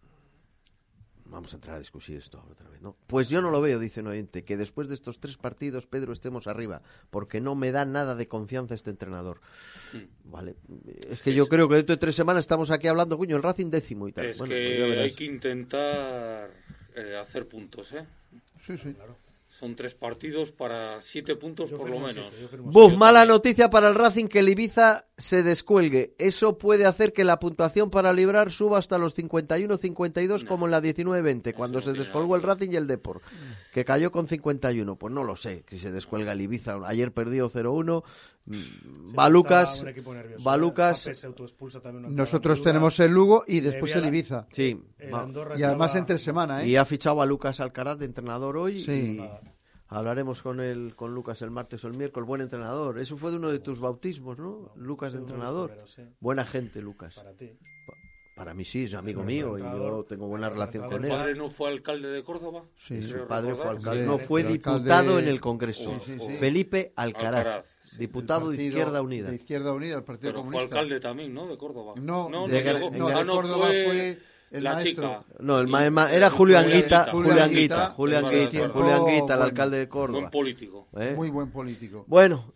Vamos a entrar a discutir esto otra vez, ¿no? Pues yo no lo veo, dice un oyente, que después de estos tres partidos, Pedro, estemos arriba, porque no me da nada de confianza este entrenador. Vale, es que yo creo que dentro de tres semanas estamos aquí hablando, coño, el Racing décimo y tal. Es Bueno, que pues ya verás. hay que intentar eh, hacer puntos, ¿eh? Sí, sí. Son tres partidos para siete puntos por lo firmo menos. siete, yo firmo Buf, Yo mala también. noticia para el Racing, que el Ibiza se descuelgue. Eso puede hacer que la puntuación para librar suba hasta los cincuenta y uno cincuenta y dos No. como en la diecinueve veinte, cuando no se tiene descolgó el nada que Racing y el Depor, que cayó con cincuenta y uno. Pues no lo sé, si se descuelga el Ibiza. Ayer perdió cero uno. Sí, Va Lucas, está un equipo nervioso, va ¿eh? Lucas. Pape se autoexpulsa también una Nosotros clara tenemos duda. el Lugo y después Debía el la- Ibiza. Sí, El va. Andorra Y además estaba- entre semana, ¿eh? Y ha fichado a Lucas Alcaraz de entrenador hoy Sí. y hablaremos con él, con Lucas el martes o el miércoles. Buen entrenador. Eso fue de uno de tus bautismos, ¿no? Lucas de fue uno de los entrenador. primeros, sí. Buena gente, Lucas. Para ti. Para mí sí, es amigo Nuestro mío y yo entrenador- tengo buena nuestro relación con ¿El él. padre no fue alcalde de Córdoba? Sí, Y Creo su padre fue recordar. alcalde. Sí, No, fue el diputado alcalde- en el Congreso. Sí, sí, sí. Felipe Alcaraz, Alcaraz. diputado El de partido Izquierda Unida. De Izquierda Unida, el Partido Pero fue Comunista. alcalde también, ¿no? De Córdoba. No, no, de- llegó- de- no, de ah, no, Córdoba fue, fue el la maestro. chica. No, el Y- ma- el ma- era Julio Anguita, Anguita. Julio Anguita, Julio Vale, de Anguita, acuerdo. Julio Anguita, el Bueno, alcalde de Córdoba. Buen político. ¿Eh? Muy buen político. Bueno,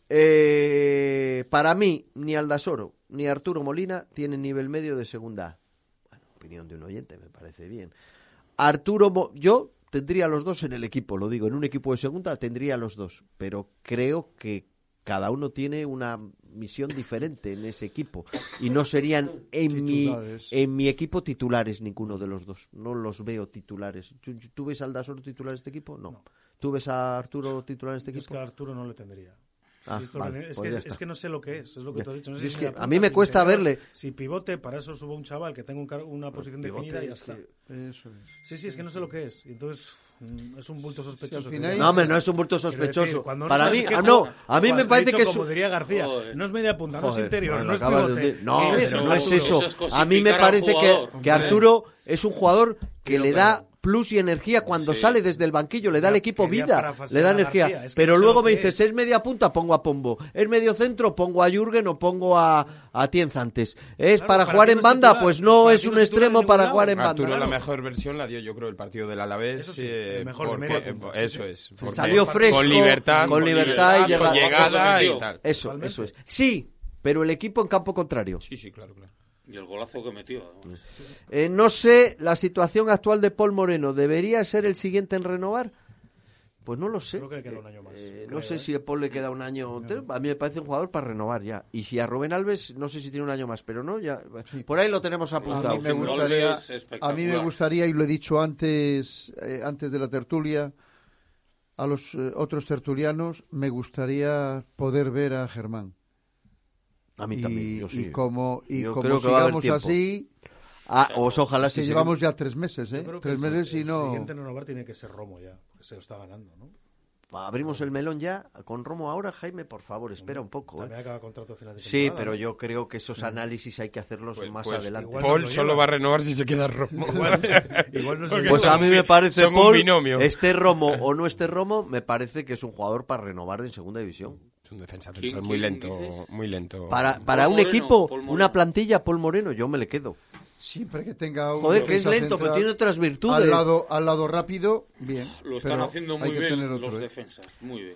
eh, para mí, ni Aldasoro ni Arturo Molina tienen nivel medio de segunda A. Bueno, opinión de un oyente, me parece bien. Arturo, Mo- yo tendría los dos en el equipo, lo digo, en un equipo de segunda tendría los dos, pero creo que cada uno tiene una misión diferente en ese equipo y no serían en mi, Titulares. en mi equipo titulares ninguno de los dos, no los veo titulares. ¿Tú, tú ves a Aldasoro titular en este equipo? No. No. ¿Tú ves a Arturo titular en este Yo es equipo? que a Arturo no le tendría. Ah, Si esto vale, lo- es, pues que, ya es está. que no sé lo que es, es lo que Ya. tú has dicho. No sé Yo es si que me a apuntas, mí me si cuesta interior, verle. Si pivote, para eso subo un chaval que tenga un car- una posición pivote definida y ya es está. que- Eso es. Sí, sí, es que no sé lo que es. Y entonces mm, es un bulto sospechoso. Si al que final- ya- No, hombre, no es un bulto Quiero sospechoso. decir, cuando no Para sabes mí, qué ah, no, juega- a mí me Joder, parece he dicho, que es como diría García, Joder. no es media punta, no es Joder, interior, bueno, no es lo acabas de pivote. decir. No, ¿Qué pero es, no es Arturo? eso. Eso es A mí me cosificar al parece que, jugador. que Arturo es un jugador que le da plus y energía cuando Sí. sale desde el banquillo, le da al Ya, equipo quería vida, parafrasear le da a energía. García, es que Pero no sé luego lo me que dices, es. es media punta, pongo a Pombo. Es medio centro, pongo a Jürgen o pongo a, a Tienzantes. Es Claro, para para jugar ti en no es banda, titular, pues no para es ti un no es titular en extremo ningún para lado. jugar en banda. Arturo la claro. mejor versión la dio yo creo el partido del Alavés. Eso sí, eh, el mejor de porque- media punta, sí, eso sí. es. porque- Salió fresco, con libertad, con libertad y con llega- llegada Eso y tal. Eso, Totalmente. eso es. Sí, pero el equipo en campo contrario. Sí, sí, claro, claro. Y el golazo que metió. además. Eh, no sé, la situación actual de Paul Moreno, ¿debería ser el siguiente en renovar? Pues no lo sé. Creo que le queda un año más, Eh, creo, no sé ¿eh? si a Paul le queda un año. A mí me parece un jugador para renovar ya. Y si a Rubén Alves, no sé si tiene un año más, pero no, ya. Por ahí lo tenemos A apuntado. mí me Rubén gustaría, Alves, a espectacular. mí me gustaría, y lo he dicho antes, eh, antes de la tertulia, a los eh, otros tertulianos, me gustaría poder ver a Germán. A mí y, también, yo sí. y como, y Yo como creo que va a haber sigamos tiempo. así, Ah, os ojalá que sí. llevamos ya tres meses, ¿eh? Yo creo que Tres el- meses y el no... siguiente en renovar tiene que ser Romo ya, porque se lo está ganando, ¿no? Abrimos el melón ya con Romo ahora, Jaime, por favor, espera un poco. También ¿eh? acaba contrato a final de Sí, temporada, pero ¿no? yo creo que esos análisis hay que hacerlos Pues- más pues adelante. igual Paul nos lo solo lleva. va a renovar si se queda Romo. Igual no se Porque lo Pues son a mí un me bi- parece, son un Paul, binomio. esté Romo o no esté Romo, me parece que es un jugador para renovar en segunda división. Es un defensa ¿Quién- central muy quién lento, dices? muy lento. Para, para un Moreno, equipo, Paul Moreno. una plantilla, Paul Moreno, yo me le quedo. Siempre que tenga un Joder, que es defensa lento, pero central tiene otras virtudes. al lado, al lado rápido, bien. Lo están pero haciendo hay muy que bien tener otro, los ¿eh? defensas. Muy bien.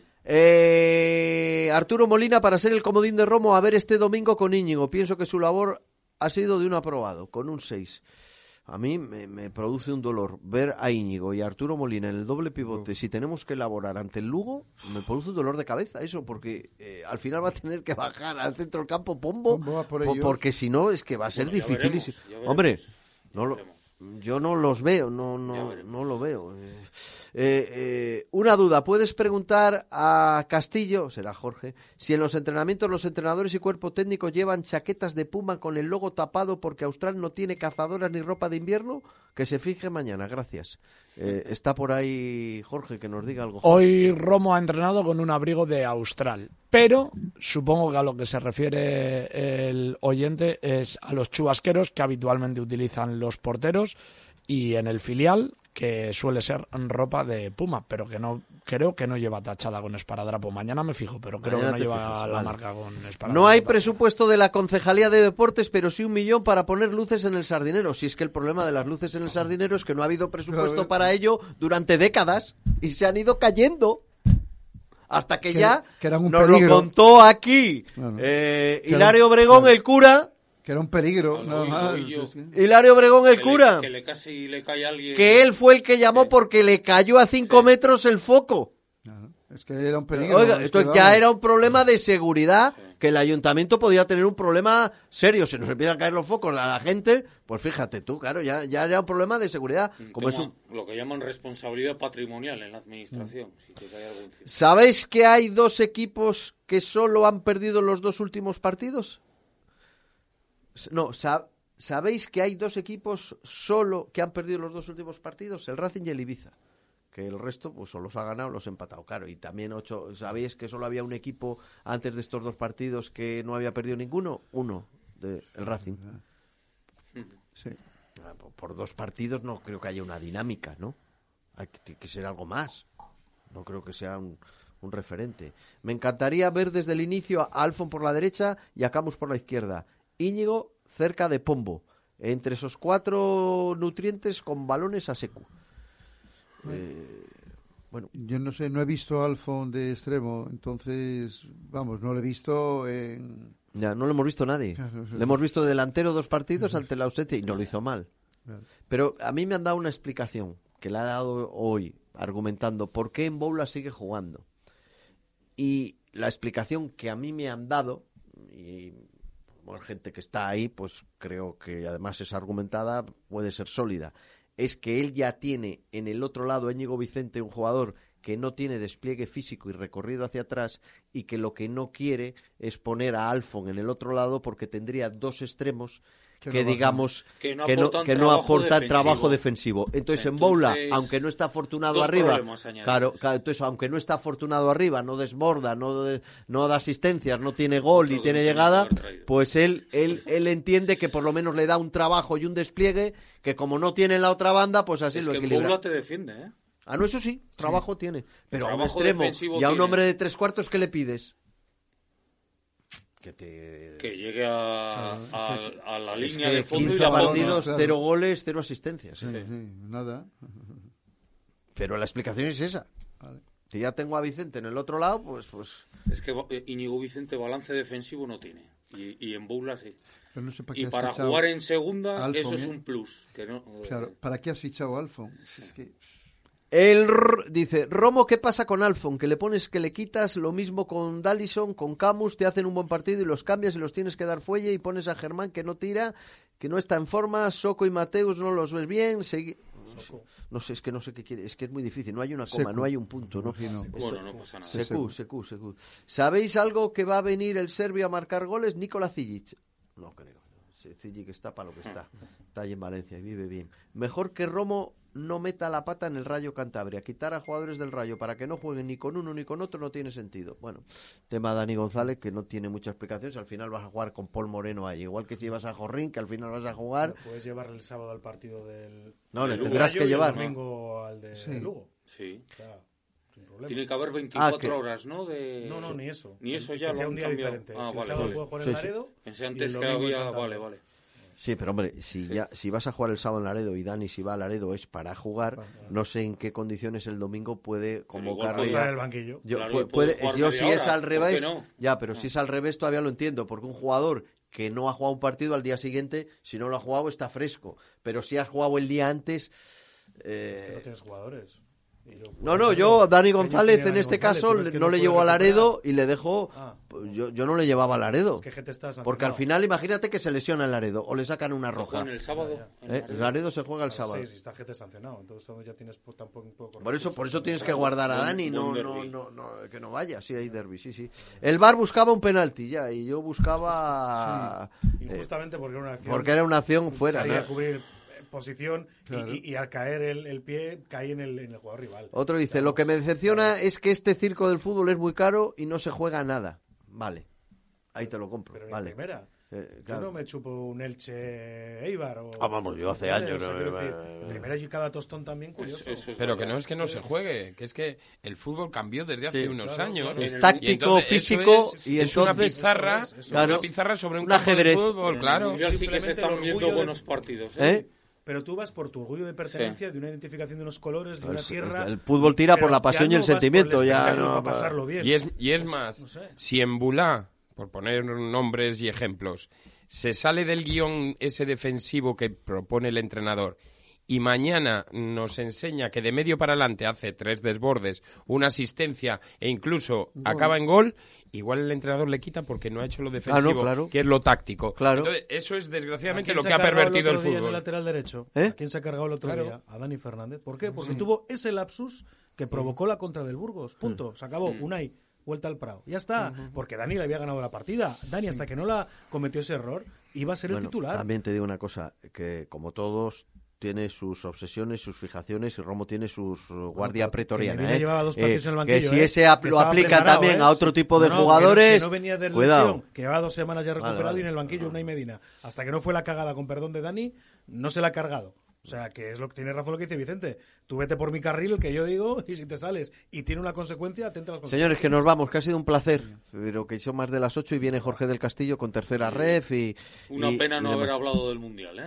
Eh, Arturo Molina para ser el comodín de Romo a ver este domingo con Íñigo. Pienso que su labor ha sido de un aprobado, con un seis. A mí me, me produce un dolor ver a Íñigo y a Arturo Molina en el doble pivote. Si tenemos que elaborar ante el Lugo, me produce un dolor de cabeza eso, porque eh, al final va a tener que bajar al centro del campo Pombo, Pombo va por po- ellos. porque si no es que va a ser Bueno, ya dificilísimo. veremos, ya veremos. Hombre, Ya no lo, veremos. yo no los veo, no, Ya no, veremos. no lo veo. Eh, eh, eh, una duda, ¿puedes preguntar a Castillo, será Jorge, si en los entrenamientos los entrenadores y cuerpo técnico llevan chaquetas de Puma con el logo tapado porque Austral no tiene cazadoras ni ropa de invierno? Que se fije mañana, gracias. Eh, está por ahí Jorge, que nos diga algo. Hoy Romo ha entrenado con un abrigo de Austral, pero supongo que a lo que se refiere el oyente es a los chubasqueros que habitualmente utilizan los porteros y en el filial que suele ser ropa de Puma, pero que no creo que no lleva tachada con esparadrapo. Mañana me fijo, pero creo Mañana que te no lleva fijas, la vale. marca con esparadrapo. No hay presupuesto de la Concejalía de Deportes, pero sí un millón para poner luces en el Sardinero. Si es que el problema de las luces en el Sardinero es que no ha habido presupuesto para ello durante décadas y se han ido cayendo. Hasta que, Que- ya que eran un nos peligro. lo contó aquí Claro. eh, Que eran- Hilario Obregón, claro. el cura. Que era un peligro, Al nada oído, más. oí yo. Es que- Hilario Obregón, el Que cura. Le, que le casi le cae a alguien. Que él fue el que llamó Sí. porque le cayó a cinco Sí. metros el foco. Claro, es que era un peligro. Oiga, es esto que, ya vamos, era un problema de seguridad, Sí. que el ayuntamiento podía tener un problema serio. Se nos empiezan a caer los focos a la gente, pues fíjate tú, claro, ya, ya era un problema de seguridad. Como es un... Lo que llaman responsabilidad patrimonial en la administración. Si te cae algo encima. ¿Sabéis que hay dos equipos que solo han perdido los dos últimos partidos? S- No, sa- ¿sabéis que hay dos equipos solo que han perdido los dos últimos partidos? El Racing y el Ibiza. Que el resto, pues, o los ha ganado o los ha empatado. Claro, y también ocho. ¿Sabéis que solo había un equipo antes de estos dos partidos que no había perdido ninguno? Uno, de, el Racing. Sí. Ah, por- Por dos partidos no creo que haya una dinámica, ¿no? Hay que, tiene que ser algo más. No creo que sea un, un referente. Me encantaría ver desde el inicio a Alfon por la derecha y a Camus por la izquierda. Íñigo cerca de Pombo. entre esos cuatro nutrientes con balones a secu. Eh, bueno, yo no sé, no he visto a Alfon de extremo, entonces, vamos, no lo he visto en... Ya, no lo hemos visto nadie. Claro, sí. Le hemos visto delantero dos partidos ante la ausencia y no lo hizo mal. Claro. Pero a mí me han dado una explicación que la ha dado hoy, argumentando por qué en Boula sigue jugando. Y la explicación que a mí me han dado, y bueno, gente que está ahí, pues creo que además es argumentada, puede ser sólida, es que él ya tiene en el otro lado a Íñigo Vicente, un jugador que no tiene despliegue físico y recorrido hacia atrás, y que lo que no quiere es poner a Alfon en el otro lado porque tendría dos extremos que, que no digamos que no que no, aportan, que no trabajo, aportan defensivo. trabajo defensivo. Entonces, Entonces en Boula, aunque no está afortunado arriba, claro, claro, entonces aunque no está afortunado arriba, no desborda, no, de, no da asistencias, no tiene gol y tiene llegada, pues él, él, él entiende que por lo menos le da un trabajo y un despliegue que como no tiene en la otra banda, pues así es lo que equilibra. En Boula te defiende, ¿eh? Ah, no, eso sí, trabajo sí. tiene. Pero trabajo a un extremo y a un tiene. hombre de tres cuartos, ¿qué le pides? Que te... Que llegue a, a, a la es línea que de fondo quince y la partidos, claro. cero goles, cero asistencias. Sí, sí, nada. Pero la explicación es esa. Vale. Si ya tengo a Vicente en el otro lado, pues... pues... Es que Íñigo Vicente balance defensivo no tiene. Y, y en Boula sí. Pero no sé para y qué para has fichado jugar en segunda, Alfon, eso es ¿eh? un plus. Que no, Claro, ¿para qué has fichado a Alfon? Es que... El dice, Romo, ¿qué pasa con Alfon? Que le pones, que le quitas, lo mismo con Dallison, con Camus, te hacen un buen partido y los cambias y los tienes que dar fuelle, y pones a Germán que no tira, que no está en forma, Soco y Mateus no los ves bien, segui... no sé, es que no sé qué quiere, es que es muy difícil, no hay una coma, Secu. no hay un punto, ¿no? Imagino. Esto... Bueno, no pasa nada. Secu, Secu, Secu. ¿Sabéis algo que va a venir el serbio a marcar goles? Nikola Zijic. No creo. Zijic está para lo que está. Está ahí en Valencia y vive bien. Mejor que Romo no meta la pata en el Rayo Cantabria. Quitar a jugadores del Rayo para que no jueguen ni con uno ni con otro no tiene sentido. Bueno, tema Dani González, que no tiene mucha explicación. Si al final vas a jugar con Paul Moreno ahí, igual que si vas a Jorrín, que al final vas a jugar. Pero puedes llevar el sábado al partido del. No, le del tendrás Rayo que y llevar. El domingo al de Sí. Lugo. Sí. O sea, sin problema. Tiene que haber veinticuatro Ah, ¿qué? horas, ¿no? De... No, no, ni eso. Ni eso Que ya sea lo un han día cambiado. diferente. Ah, Si el vale, sábado vale. puede jugar Sí, en sí. Laredo. Pensé y antes el que domingo en había... Santander. Vale, vale. Sí, pero hombre, si ya si vas a jugar el sábado en Laredo y Dani si va a Laredo es para jugar, no sé en qué condiciones el domingo puede convocarle. Puede ya. estar en el banquillo. Yo, Claro, pu- y puede puede- jugar yo media si es hora, al ¿por revés, qué no? ya, pero si es al revés todavía lo entiendo, porque un jugador que no ha jugado un partido al día siguiente, si no lo ha jugado está fresco, pero si has jugado el día antes... eh, Que no tienes jugadores. Y yo- No, no, yo, Dani Ellos González, tienen a en Dani este González, caso, pero es que no le puede llevo a recuperar. Laredo y le dejo... Ah. Yo, yo no le llevaba a Laredo. Es que Gete está sancionado. Porque al final, imagínate que se lesiona en Laredo o le sacan una Que roja. juegan el sábado. en ¿Eh? Laredo. Laredo se juega el A las sábado. seis, y está Gete sancionado. Entonces ya tienes pues, tampoco un poco. Por eso, por eso tienes que Claro, guardar a buen- Dani, no, buen no, derbi. no, no, que no vaya. Sí, hay derbi, sí, sí. El V A R buscaba un penalti ya y yo buscaba eh, Injustamente porque era una acción. porque era una acción fuera. Salía ¿no? a cubrir eh, posición y- Claro. y, y al caer el, el pie cae en el, en el jugador rival. Otro dice, Claro. lo que me decepciona es que este circo del fútbol es muy caro y no se juega nada. Vale, ahí te lo compro. Pero en Vale. primera. Eh, Yo claro. no me chupo un Elche Eibar o... Ah, vamos, yo hace ¿Entiendes? años, O sea, no, quiero eh, decir, eh, en primera y cada tostón también curioso. Eso- eso es Pero que verdad. no es que no se juegue, que es que el fútbol cambió desde hace Sí, unos claro, años. claro. Es el- táctico, Y entonces eso físico es, y es una entonces... pizarra, eso es, eso es. una pizarra sobre un Un campo ajedrez. de fútbol, En claro. el Mundial sí que se Simplemente están el viendo orgullo de- buenos partidos. ¿Eh? Pero tú vas por tu orgullo de pertenencia, de una identificación de unos colores, de Pues, una tierra... pues el fútbol tira por pero la ya pasión y no el vas por sentimiento, ya espectáculo no para va- pasarlo bien. Y es, y es más, no sé. si en Bulá, por poner nombres y ejemplos, se sale del guión ese defensivo que propone el entrenador y mañana nos enseña que de medio para adelante hace tres desbordes, una asistencia e incluso acaba en gol, igual el entrenador le quita porque no ha hecho lo defensivo, Ah, no, claro. que es lo táctico. Claro. Entonces, eso es desgraciadamente ¿A quién lo se que ha cargado pervertido el otro día en el fútbol. lateral derecho? ¿Eh? ¿A quién se ha cargado el otro Claro. día? A Dani Fernández. ¿Por qué? Porque tuvo ese lapsus que provocó la contra del Burgos. Punto. Se acabó. Unai, vuelta al Prado. Ya está. Porque Dani le había ganado la partida. Dani, hasta que no la cometió ese error, iba a ser el Bueno, titular. también te digo una cosa, que como todos tiene sus obsesiones, sus fijaciones y Romo tiene sus uh, guardia pero que pretoriana. Medina ¿eh? llevaba dos Eh, partidos en el que banquillo, si ¿eh? ese ap- Que lo estaba aplica preparado, también ¿eh? a otro tipo de No, no, que no- jugadores, que no venía de cuidado. lesión, que llevaba dos semanas ya recuperado vale. y en el banquillo Unai Medina. Hasta que no fue la cagada, con perdón de Dani, no se la ha cargado. O sea, que es lo que tiene razón lo que dice Vicente. Tú vete por mi carril, el que yo digo, y si te sales y tiene una consecuencia, atenta a las consecuencias. Señores, que nos vamos, que ha sido un placer, pero que son más de las ocho y viene Jorge del Castillo con tercera ref y... Una y- pena y no haber demás. hablado del Mundial, ¿eh?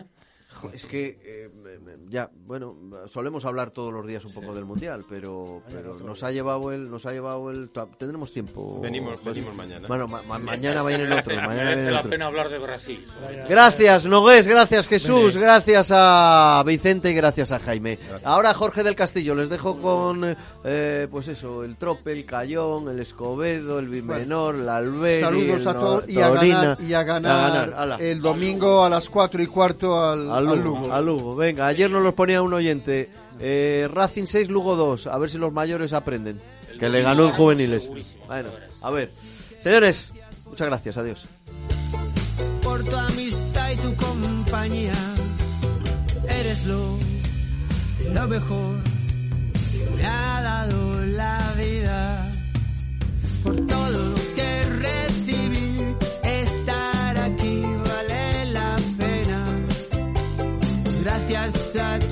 Es que, eh, ya, bueno, solemos hablar todos los días un poco sí. del Mundial, pero, pero nos ha llevado el, nos ha llevado el, tendremos tiempo. Venimos, venimos mañana. Bueno, ma ma mañana vienen otros. Mañana merece vienen la otros. pena hablar de Brasil. Gracias, Nogués, gracias, Jesús, Vene. gracias a Vicente y gracias a Jaime. Gracias. Ahora Jorge del Castillo, les dejo con, eh, pues eso, el Trope, el Cayón, el Escobedo, el Bimenor, la Alberi. Saludos a todos y a ganar, y a ganar, a ganar el domingo a las cuatro y cuarto al, al, Lugo, al Lugo. Al Lugo. Venga, ayer nos los ponía un oyente. Eh, Racing seis, Lugo dos. A ver si los mayores aprenden. El que le ganó en juveniles. Bueno, a ver. Señores, muchas gracias. Adiós. Por tu amistad y tu compañía, eres lo, lo mejor. Me ha dado la vida por todo lo que recibí. Estar aquí vale la pena. Gracias a ti.